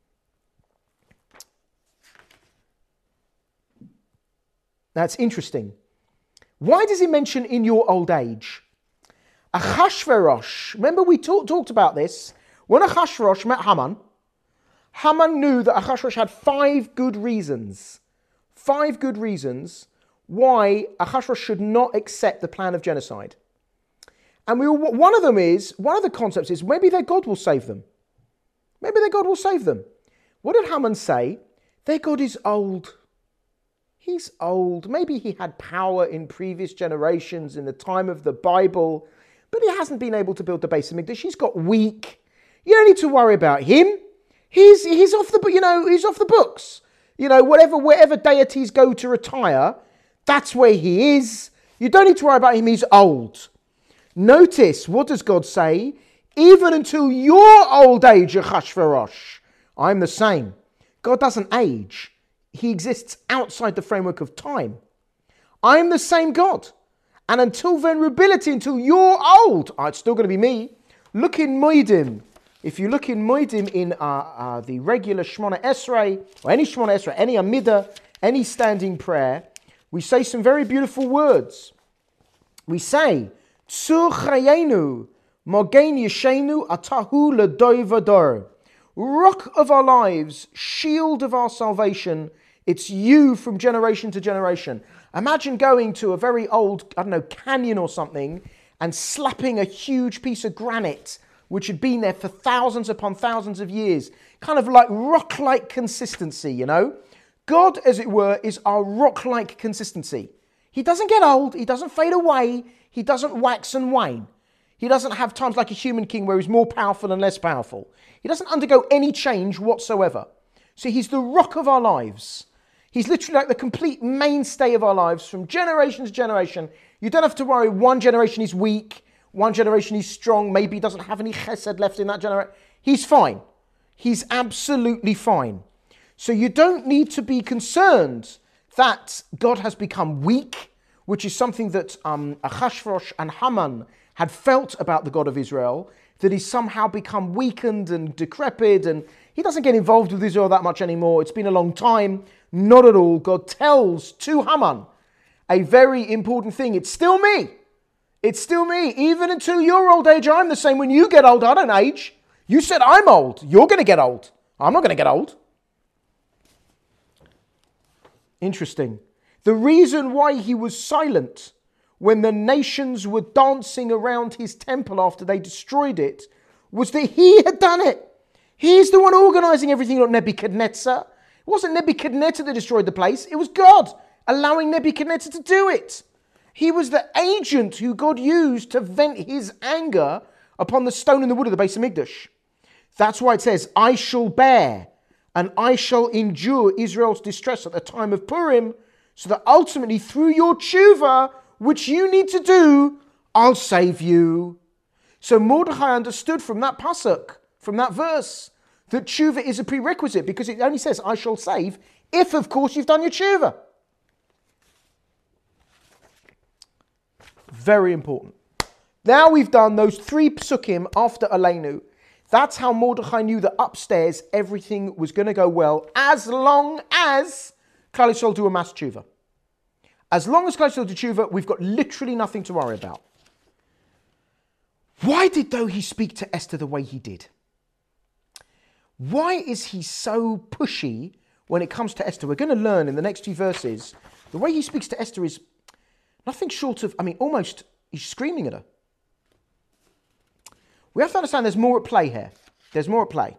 That's interesting. Why does he mention in your old age? Achashverosh, remember we talk, talked about this. When Achashverosh met Haman, Haman knew that Achashverosh had five good reasons. Five good reasons why Achashverosh should not accept the plan of genocide. And we, one of them is, one of the concepts is maybe their God will save them. Maybe their God will save them. What did Haman say? Their God is old. He's old. Maybe he had power in previous generations in the time of the Bible, but he hasn't been able to build the Beis Hamikdash. He's got weak. You don't need to worry about him. He's he's off the you know he's off the books. You know whatever wherever deities go to retire, that's where he is. You don't need to worry about him. He's old. Notice, what does God say? Even until your old age, Achashverosh, I'm the same. God doesn't age. He exists outside the framework of time. I'm the same God. And until vulnerability, until you're old, oh, it's still going to be me. Look in Moedim. If you look in Moedim in uh, uh, the regular Shemona Esrei, or any Shemona Esrei, any Amidah, any standing prayer, we say some very beautiful words. we say, Tzur chayenu, mogen yeshenu atahu l'doi v'dor. Rock of our lives, shield of our salvation, it's you from generation to generation. Imagine going to a very old, I don't know, canyon or something and slapping a huge piece of granite which had been there for thousands upon thousands of years. Kind of like rock-like consistency, you know? God, as it were, is our rock-like consistency. He doesn't get old. He doesn't fade away. He doesn't wax and wane. He doesn't have times like a human king where he's more powerful and less powerful. He doesn't undergo any change whatsoever. So he's the rock of our lives. He's literally like the complete mainstay of our lives from generation to generation. You don't have to worry one generation is weak, one generation is strong, maybe he doesn't have any chesed left in that generation. He's fine. He's absolutely fine. So you don't need to be concerned that God has become weak, which is something that um, Achashverosh and Haman had felt about the God of Israel, that he's somehow become weakened and decrepit, and he doesn't get involved with Israel that much anymore. It's been a long time. Not at all. God tells to Haman a very important thing. It's still me. It's still me. Even until your old age, I'm the same. When you get old, I don't age. You said I'm old. You're going to get old. I'm not going to get old. Interesting. The reason why he was silent when the nations were dancing around his temple after they destroyed it was that he had done it. He's the one organizing everything, not Nebuchadnezzar. It wasn't Nebuchadnezzar that destroyed the place. It was God allowing Nebuchadnezzar to do it. He was the agent who God used to vent his anger upon the stone and the wood of the Beis Hamikdash. That's why it says, I shall bear and I shall endure Israel's distress at the time of Purim, so that ultimately through your tshuva, which you need to do, I'll save you. So Mordechai understood from that pasuk, from that verse, that tshuva is a prerequisite, because it only says, I shall save, if of course you've done your tshuva. Very important. Now we've done those three psukim after Aleinu. That's how Mordechai knew that upstairs everything was going to go well, as long as Klal Yisrael do a mass tshuva. As long as Klal Yisrael do tshuva, we've got literally nothing to worry about. Why did, though, he speak to Esther the way he did? Why is he so pushy when it comes to Esther? We're going to learn in the next few verses. The way he speaks to Esther is nothing short of, I mean, almost he's screaming at her. We have to understand there's more at play here. There's more at play.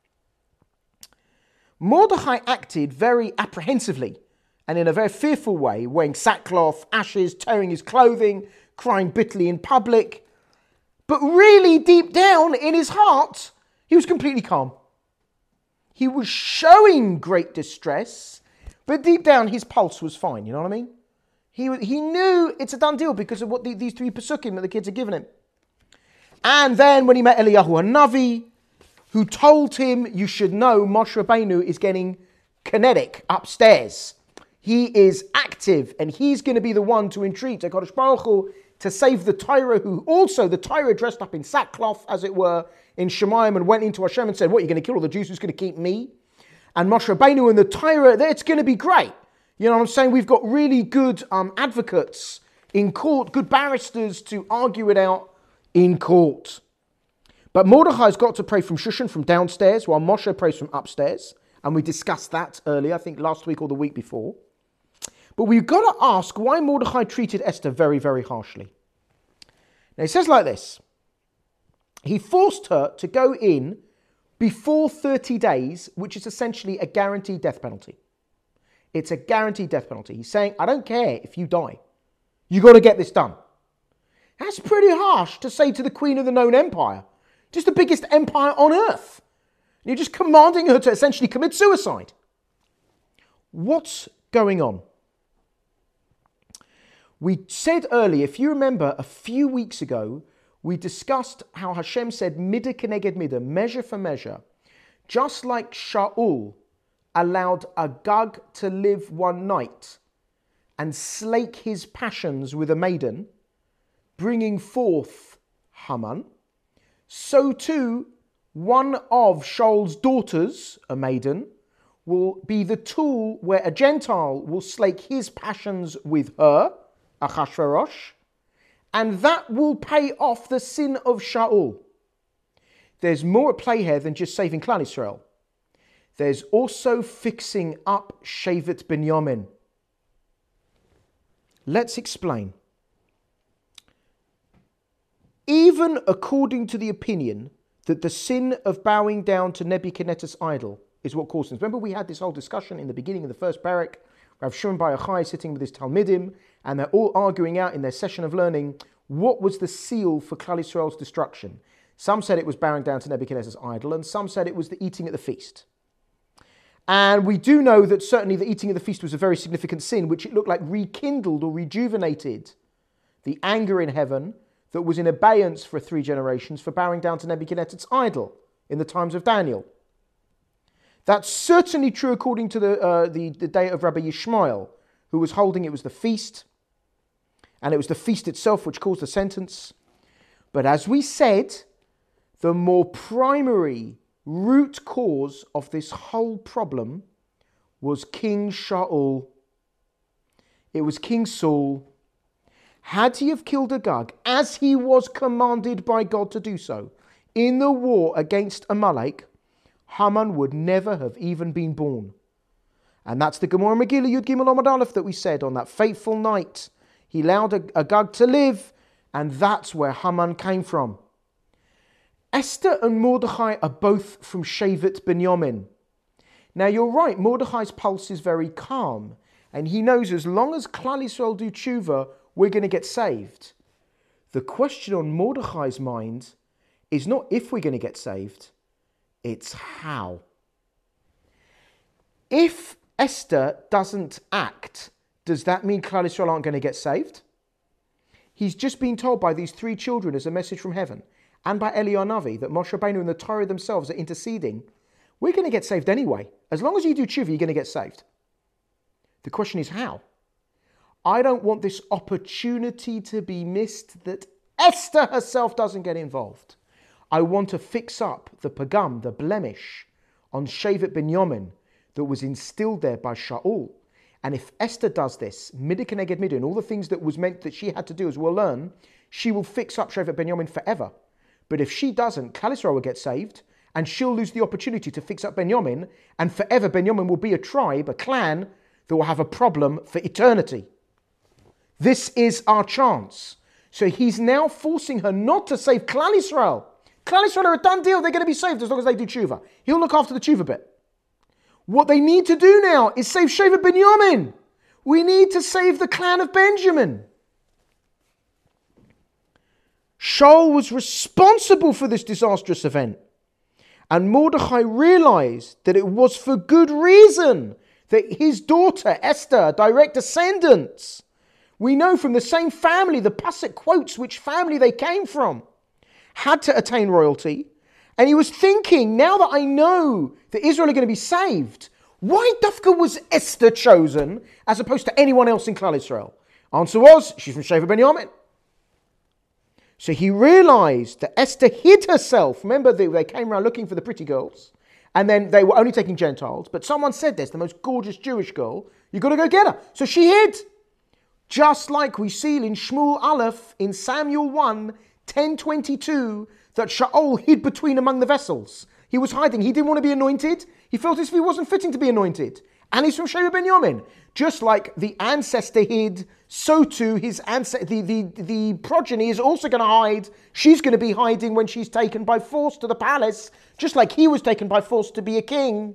Mordechai acted very apprehensively and in a very fearful way, wearing sackcloth, ashes, tearing his clothing, crying bitterly in public. But really deep down in his heart, he was completely calm. He was showing great distress, but deep down his pulse was fine, you know what I mean? He, he knew it's a done deal because of what the, these three pasukim that the kids had given him. And then when he met Eliyahu Hanavi, who told him, you should know Moshe Rabbeinu is getting kinetic upstairs. He is active, and he's going to be the one to entreat HaKadosh Baruch Hu to save the Torah, who also, the Torah dressed up in sackcloth, as it were, in Shemayim, and went into Hashem and said, what, you're going to kill all the Jews? Who's going to keep me? And Moshe Rabbeinu and the Torah, it's going to be great. You know what I'm saying? We've got really good um, advocates in court, good barristers to argue it out in court. But Mordechai's got to pray from Shushan, from downstairs, while Moshe prays from upstairs. And we discussed that earlier, I think last week or the week before. But we've got to ask why Mordechai treated Esther very, very harshly. Now, it says like this. He forced her to go in before thirty days, which is essentially a guaranteed death penalty. It's a guaranteed death penalty. He's saying, I don't care if you die. You got to get this done. That's pretty harsh to say to the queen of the known empire. Just the biggest empire on earth. And you're just commanding her to essentially commit suicide. What's going on? We said earlier, if you remember, a few weeks ago, we discussed how Hashem said, midah keneged midah, measure for measure. Just like Shaul allowed Agag to live one night and slake his passions with a maiden, bringing forth Haman, so too one of Shaul's daughters, a maiden, will be the tool where a Gentile will slake his passions with her, Achashverosh, And that will pay off the sin of Shaul. There's more at play here than just saving Klal Yisrael. There's also fixing up Shevet Binyamin. Let's explain. Even according to the opinion that the sin of bowing down to Nebuchadnezzar's idol is what caused it. Remember, we had this whole discussion in the beginning of the first parak. Rav Shimon Bar Yochai sitting with his Talmidim, and they're all arguing out in their session of learning what was the seal for Klal Yisrael's destruction. Some said it was bowing down to Nebuchadnezzar's idol, and some said it was the eating at the feast. And we do know that certainly the eating at the feast was a very significant sin, which it looked like rekindled or rejuvenated the anger in heaven that was in abeyance for three generations for bowing down to Nebuchadnezzar's idol in the times of Daniel. That's certainly true according to the, uh, the, the day of Rabbi Yishmael, who was holding it was the feast, and it was the feast itself which caused the sentence. But as we said, the more primary root cause of this whole problem was King Shaul. It was King Saul. Had he have killed Agag, as he was commanded by God to do so, in the war against Amalek, Haman would never have even been born. And that's the Gemara Megillah Yud Gimel Amud Aleph that we said on that fateful night. He allowed Agag to live, and that's where Haman came from. Esther and Mordechai are both from Shevet Binyamin. Now you're right, Mordechai's pulse is very calm, and he knows as long as Klal Yisrael do tshuva, we're going to get saved. The question on Mordechai's mind is not if we're going to get saved, it's how. If Esther doesn't act, does that mean Klal Yisrael aren't going to get saved? He's just been told by these three children as a message from heaven, and by Eliyahu Navi, that Moshe Rabbeinu and the Torah themselves are interceding. We're going to get saved anyway. As long as you do tshuva, you're going to get saved. The question is how? I don't want this opportunity to be missed that Esther herself doesn't get involved. I want to fix up the pagam, the blemish, on Shevet Binyamin that was instilled there by Shaul. And if Esther does this, midah keneged midah, and all the things that was meant that she had to do, as we'll learn, she will fix up Shevet Binyamin forever. But if she doesn't, Klal Yisrael will get saved, and she'll lose the opportunity to fix up Binyamin, and forever Binyamin will be a tribe, a clan, that will have a problem for eternity. This is our chance. So he's now forcing her not to save Klal Yisrael. Klal Yisrael are a done deal. They're going to be saved as long as they do tshuva. He'll look after the tshuva bit. What they need to do now is save Shevet Binyamin. We need to save the clan of Benjamin. Shaul was responsible for this disastrous event. And Mordechai realized that it was for good reason that his daughter, Esther, direct descendants, we know from the same family, the Pasuk quotes which family they came from, had to attain royalty. And he was thinking, now that I know that Israel are going to be saved, why Dafka was Esther chosen as opposed to anyone else in Klal Yisrael? Answer was, she's from Shevet Binyamin. So he realized that Esther hid herself. Remember, they, they came around looking for the pretty girls, and then they were only taking Gentiles. But someone said there's the most gorgeous Jewish girl. You've got to go get her. So she hid. Just like we see in Shmuel Aleph, in Samuel one, ten twenty-two, that Shaul hid between among the vessels. He was hiding. He didn't want to be anointed. He felt as if he wasn't fitting to be anointed. And he's from Shevet Binyamin. Just like the ancestor hid, so too his ancestor, the, the, the progeny is also going to hide. She's going to be hiding when she's taken by force to the palace, just like he was taken by force to be a king.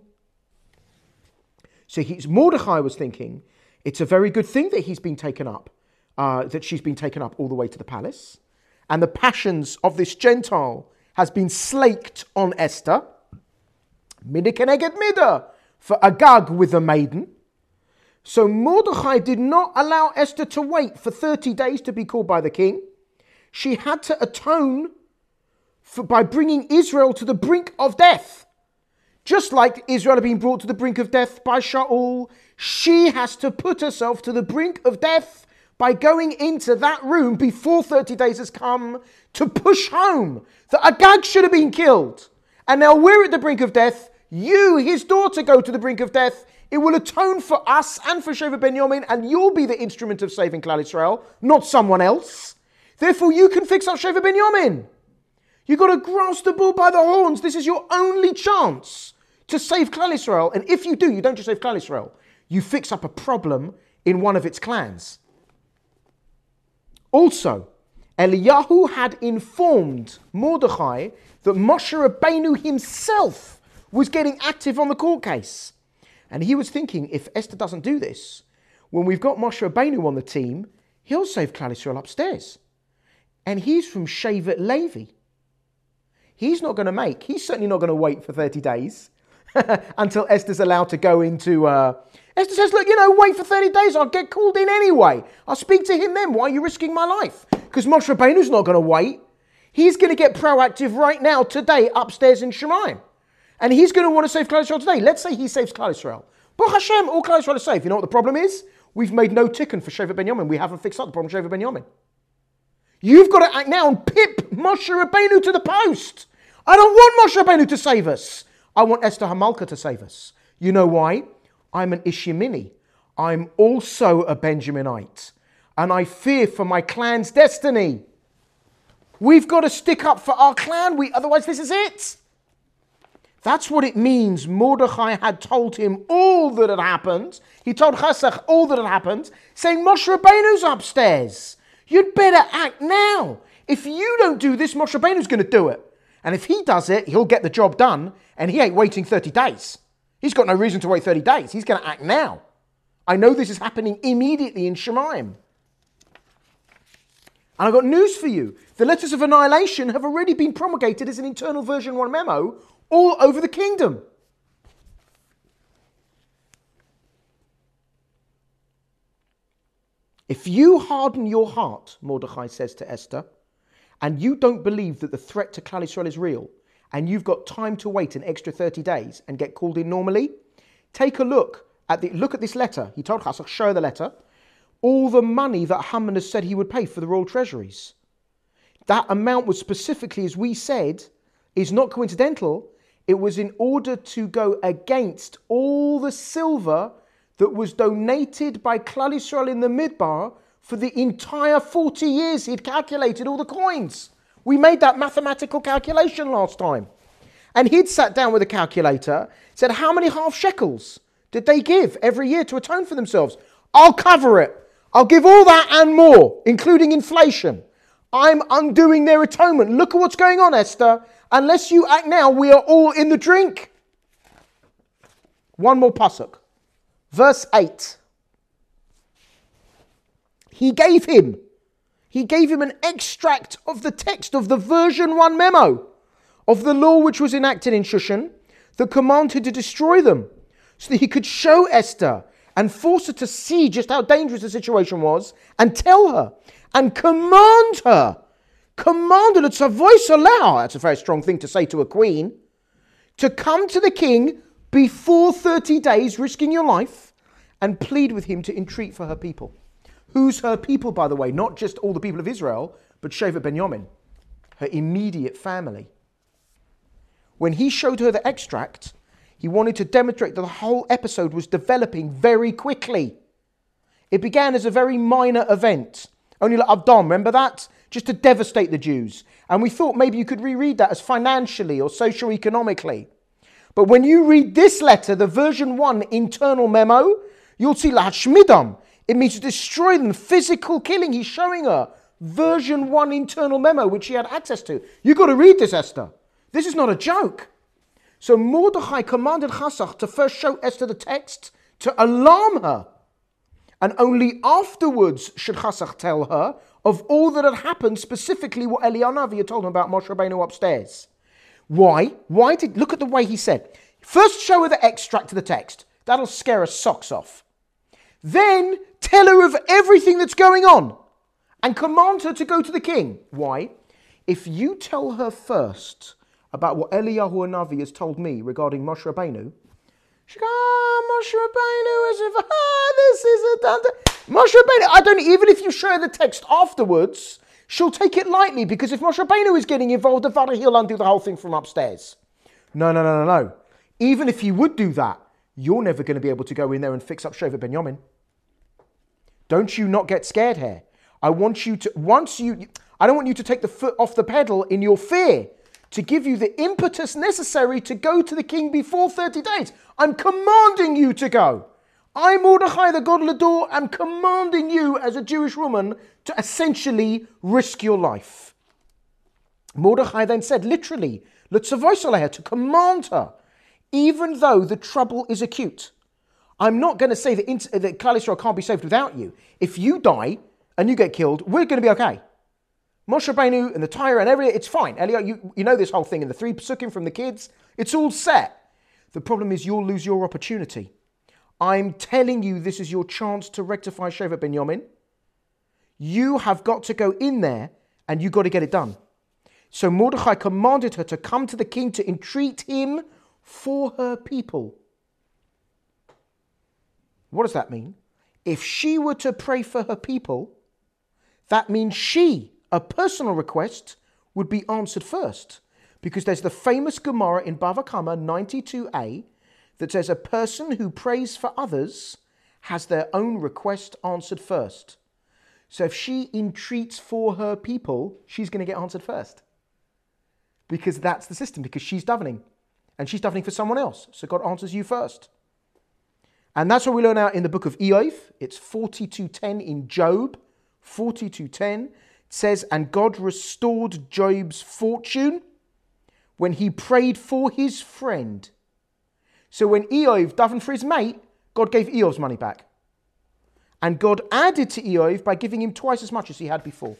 So he's, Mordechai was thinking, it's a very good thing that he's been taken up, uh, that she's been taken up all the way to the palace. And the passions of this Gentile has been slaked on Esther. Midah keneged midah, for Agag with the maiden. So Mordechai did not allow Esther to wait for thirty days to be called by the king. She had to atone for, by bringing Israel to the brink of death. Just like Israel had been brought to the brink of death by Shaul, she has to put herself to the brink of death by going into that room before thirty days has come to push home that Agag should have been killed. And now we're at the brink of death. You, his daughter, go to the brink of death. It will atone for us and for Shevet Binyamin, and you'll be the instrument of saving Klal Yisrael, not someone else. Therefore, you can fix up Shevet Binyamin. You've got to grasp the bull by the horns. This is your only chance to save Klal Yisrael. And if you do, you don't just save Klal Yisrael. You fix up a problem in one of its clans. Also, Eliyahu had informed Mordechai that Moshe Rabbeinu himself was getting active on the court case. And he was thinking, if Esther doesn't do this, when we've got Moshe Rabbeinu on the team, he'll save Klal Yisrael upstairs. And he's from Shevet Levi. He's not going to make, he's certainly not going to wait for thirty days until Esther's allowed to go into... Uh, Esther says, look, you know, wait for thirty days, I'll get called in anyway. I'll speak to him then. Why are you risking my life? Because Moshe Rabbeinu's not going to wait. He's going to get proactive right now, today, upstairs in Shemaim. And he's going to want to save Klal Yisrael today. Let's say he saves Klal Yisrael. Baruch Hashem, all Klal Yisrael is safe. You know what the problem is? We've made no tikkun for Shevet Binyamin. We haven't fixed up the problem of Shevet Binyamin. You've got to act now and pip Moshe Rabbeinu to the post. I don't want Moshe Rabbeinu to save us. I want Esther Hamalka to save us. You know why? I'm an Ishimini. I'm also a Benjaminite. And I fear for my clan's destiny. We've got to stick up for our clan. We, otherwise, this is it. That's what it means. Mordechai had told him all that had happened. He told Chasach all that had happened, saying, Moshe Rabbeinu's upstairs. You'd better act now. If you don't do this, Moshe Rabbeinu's going to do it. And if he does it, he'll get the job done, and he ain't waiting thirty days. He's got no reason to wait thirty days. He's going to act now. I know this is happening immediately in Shemaim. And I've got news for you. The letters of annihilation have already been promulgated as an internal version one memo all over the kingdom. If you harden your heart, Mordechai says to Esther, and you don't believe that the threat to Klal Yisrael is real, and you've got time to wait an extra thirty days and get called in normally, take a look at the look at this letter. He told Chasach, show the letter. All the money that Haman has said he would pay for the royal treasuries. That amount was specifically, as we said, is not coincidental. It was in order to go against all the silver that was donated by Klal Yisrael in the Midbar for the entire forty years. He'd calculated all the coins. We made that mathematical calculation last time. And he'd sat down with a calculator, said, how many half shekels did they give every year to atone for themselves? I'll cover it. I'll give all that and more, including inflation. I'm undoing their atonement. Look at what's going on, Esther. Unless you act now, we are all in the drink. One more pasuk. Verse eight. He gave him, he gave him an extract of the text of the version one memo of the law which was enacted in Shushan that commanded to destroy them, so that he could show Esther and force her to see just how dangerous the situation was, and tell her, and command her, command her, it's a voice aloud, that's a very strong thing to say to a queen, to come to the king before thirty days, risking your life, and plead with him to entreat for her people. Who's her people, by the way? Not just all the people of Israel, but Shevet Binyamin, her immediate family. When he showed her the extract, he wanted to demonstrate that the whole episode was developing very quickly. It began as a very minor event. Only like Avdom, remember that? Just to devastate the Jews. And we thought maybe you could reread that as financially or socio-economically. But when you read this letter, the version one internal memo, you'll see Lahashmidam. It means to destroy them, physical killing. He's showing her version one internal memo, which she had access to. You've got to read this, Esther. This is not a joke. So Mordechai commanded Chasach to first show Esther the text to alarm her. And only afterwards should Chasach tell her of all that had happened, specifically what Eliyahu Navi had told him about Moshe Rabbeinu upstairs. Why? Why did, look at the way he said. First show her the extract of the text. That'll scare her socks off. Then tell her of everything that's going on and command her to go to the king. Why? If you tell her first about what Eliyahu Navi has told me regarding Moshe Rabbeinu, she goes, ah, Moshe Rabbeinu, as if, ah, this is a done. Moshe Rabbeinu, I don't, even if you show her the text afterwards, she'll take it lightly, because if Moshe Rabbeinu is getting involved, he'll undo the whole thing from upstairs. No, no, no, no, no. Even if he would do that, you're never going to be able to go in there and fix up Shevet Binyamin. Don't you not get scared here. I want you to, once you, I don't want you to take the foot off the pedal in your fear, to give you the impetus necessary to go to the king before thirty days. I'm commanding you to go. I, Mordechai, the God Lador, am commanding you as a Jewish woman to essentially risk your life. Mordechai then said, literally, L'tzavois to command her, even though the trouble is acute. I'm not going to say that, inter- that Klal Yisrael can't be saved without you. If you die and you get killed, we're going to be okay. Moshe Rabbeinu and the Torah and everything, it's fine. Elio, you, you know this whole thing in the three psukim from the kids. It's all set. The problem is you'll lose your opportunity. I'm telling you, this is your chance to rectify Shevet Binyamin. You have got to go in there and you've got to get it done. So Mordechai commanded her to come to the king to entreat him for her people. What does that mean? If she were to pray for her people, that means she, a personal request, would be answered first. Because there's the famous Gemara in Bava Kama ninety-two a that says a person who prays for others has their own request answered first. So if she entreats for her people, she's going to get answered first. Because that's the system, because she's davening. And she's davening for someone else. So God answers you first. And that's what we learn out in the book of Iyov. It's forty-two ten in Job. forty-two ten. It says, and God restored Job's fortune when he prayed for his friend. So when Iyov davened for his mate, God gave Iyov's money back. And God added to Iyov by giving him twice as much as he had before.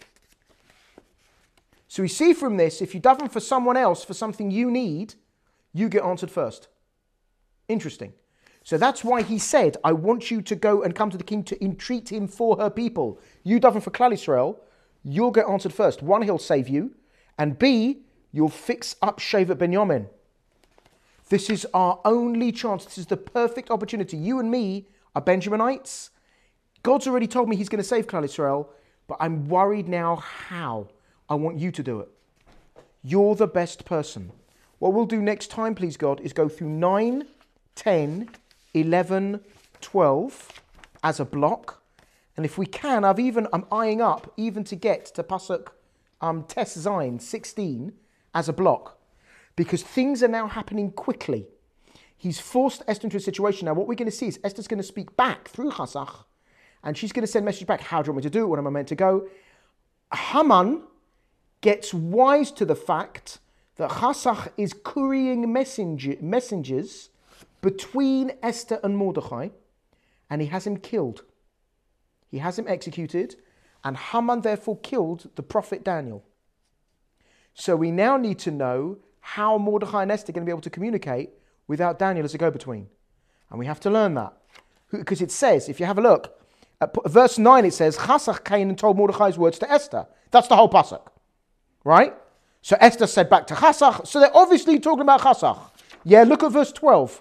So we see from this, if you daven for someone else for something you need, you get answered first. Interesting. So that's why he said, I want you to go and come to the king to entreat him for her people. You daven for Klal Yisrael, you'll get answered first. One, he'll save you. And B, you'll fix up Shevet Binyamin. This is our only chance. This is the perfect opportunity. You and me are Benjaminites. God's already told me he's going to save Klal Yisrael, but I'm worried now how. I want you to do it. You're the best person. What we'll do next time, please God, is go through nine, ten, eleven, twelve as a block. And if we can, I've even, I'm eyeing up even to get to Pasuk um, Tes Zayin sixteen as a block. Because things are now happening quickly. He's forced Esther into a situation. Now, what we're going to see is Esther's going to speak back through Chasach, and she's going to send a message back. How do you want me to do it? What am I meant to go? Haman gets wise to the fact that Chasach is couriering messenger, messengers between Esther and Mordechai, and he has him killed. He has him executed, and Haman therefore killed the prophet Daniel. So we now need to know how Mordechai and Esther are going to be able to communicate without Daniel as a go-between. And we have to learn that. Because it says, if you have a look, at verse nine it says, Chasach came and told Mordechai's words to Esther. That's the whole pasuk. Right? So Esther said back to Chasach. So they're obviously talking about Chasach. Yeah, look at verse twelve.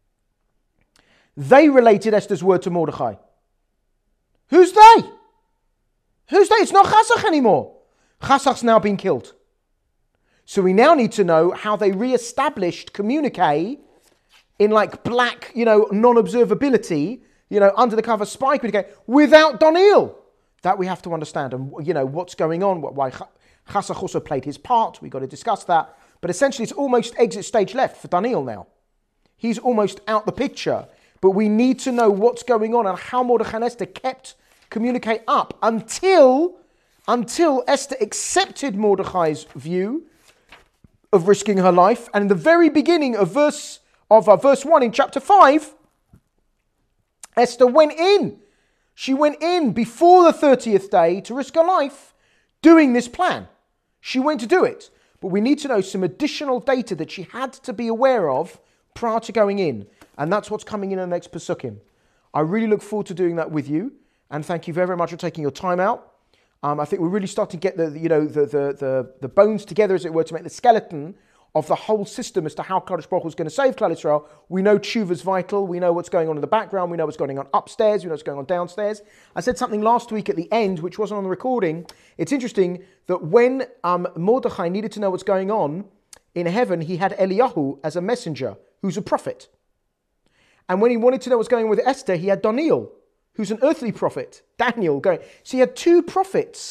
They related Esther's word to Mordechai. Who's they? Who's they? It's not Chasach anymore. Chasach's now been killed. So we now need to know how they re-established communique in like black, you know, non-observability, you know, under the cover spy communique without Daniel. That we have to understand. And, you know, what's going on, why Chasach also played his part. We've got to discuss that. But essentially, it's almost exit stage left for Daniel now. He's almost out the picture. But we need to know what's going on and how Mordechai and Esther kept communicate up until, until Esther accepted Mordechai's view of risking her life. And in the very beginning of verse of uh, verse one in chapter five, Esther went in. She went in before the thirtieth day to risk her life doing this plan. She went to do it. But we need to know some additional data that she had to be aware of prior to going in. And that's what's coming in the next Pesukim. I really look forward to doing that with you. And thank you very, very much for taking your time out. Um, I think we're really starting to get the, the you know the, the the the bones together, as it were, to make the skeleton of the whole system as to how Kadosh Baruch Hu is going to save Klal Yisrael. We know tshuva is vital. We know what's going on in the background. We know what's going on upstairs. We know what's going on downstairs. I said something last week at the end, which wasn't on the recording. It's interesting that when um, Mordechai needed to know what's going on in heaven, he had Eliyahu as a messenger, who's a prophet. And when he wanted to know what's going on with Esther, he had Daniel, who's an earthly prophet, Daniel, going. So he had two prophets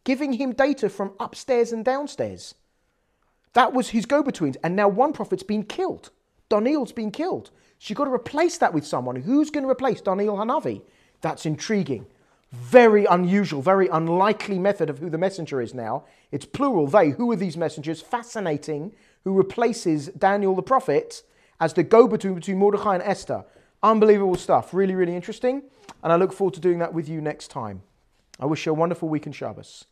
giving him data from upstairs and downstairs. That was his go-betweens. And now one prophet's been killed. Daniel's been killed. So you've got to replace that with someone. Who's going to replace Daniel Hanavi? That's intriguing. Very unusual, very unlikely method of who the messenger is now. It's plural, they. Who are these messengers? Fascinating. Who replaces Daniel the prophet as the go-between between Mordechai and Esther. Unbelievable stuff. Really, really interesting. And I look forward to doing that with you next time. I wish you a wonderful week in Shabbos.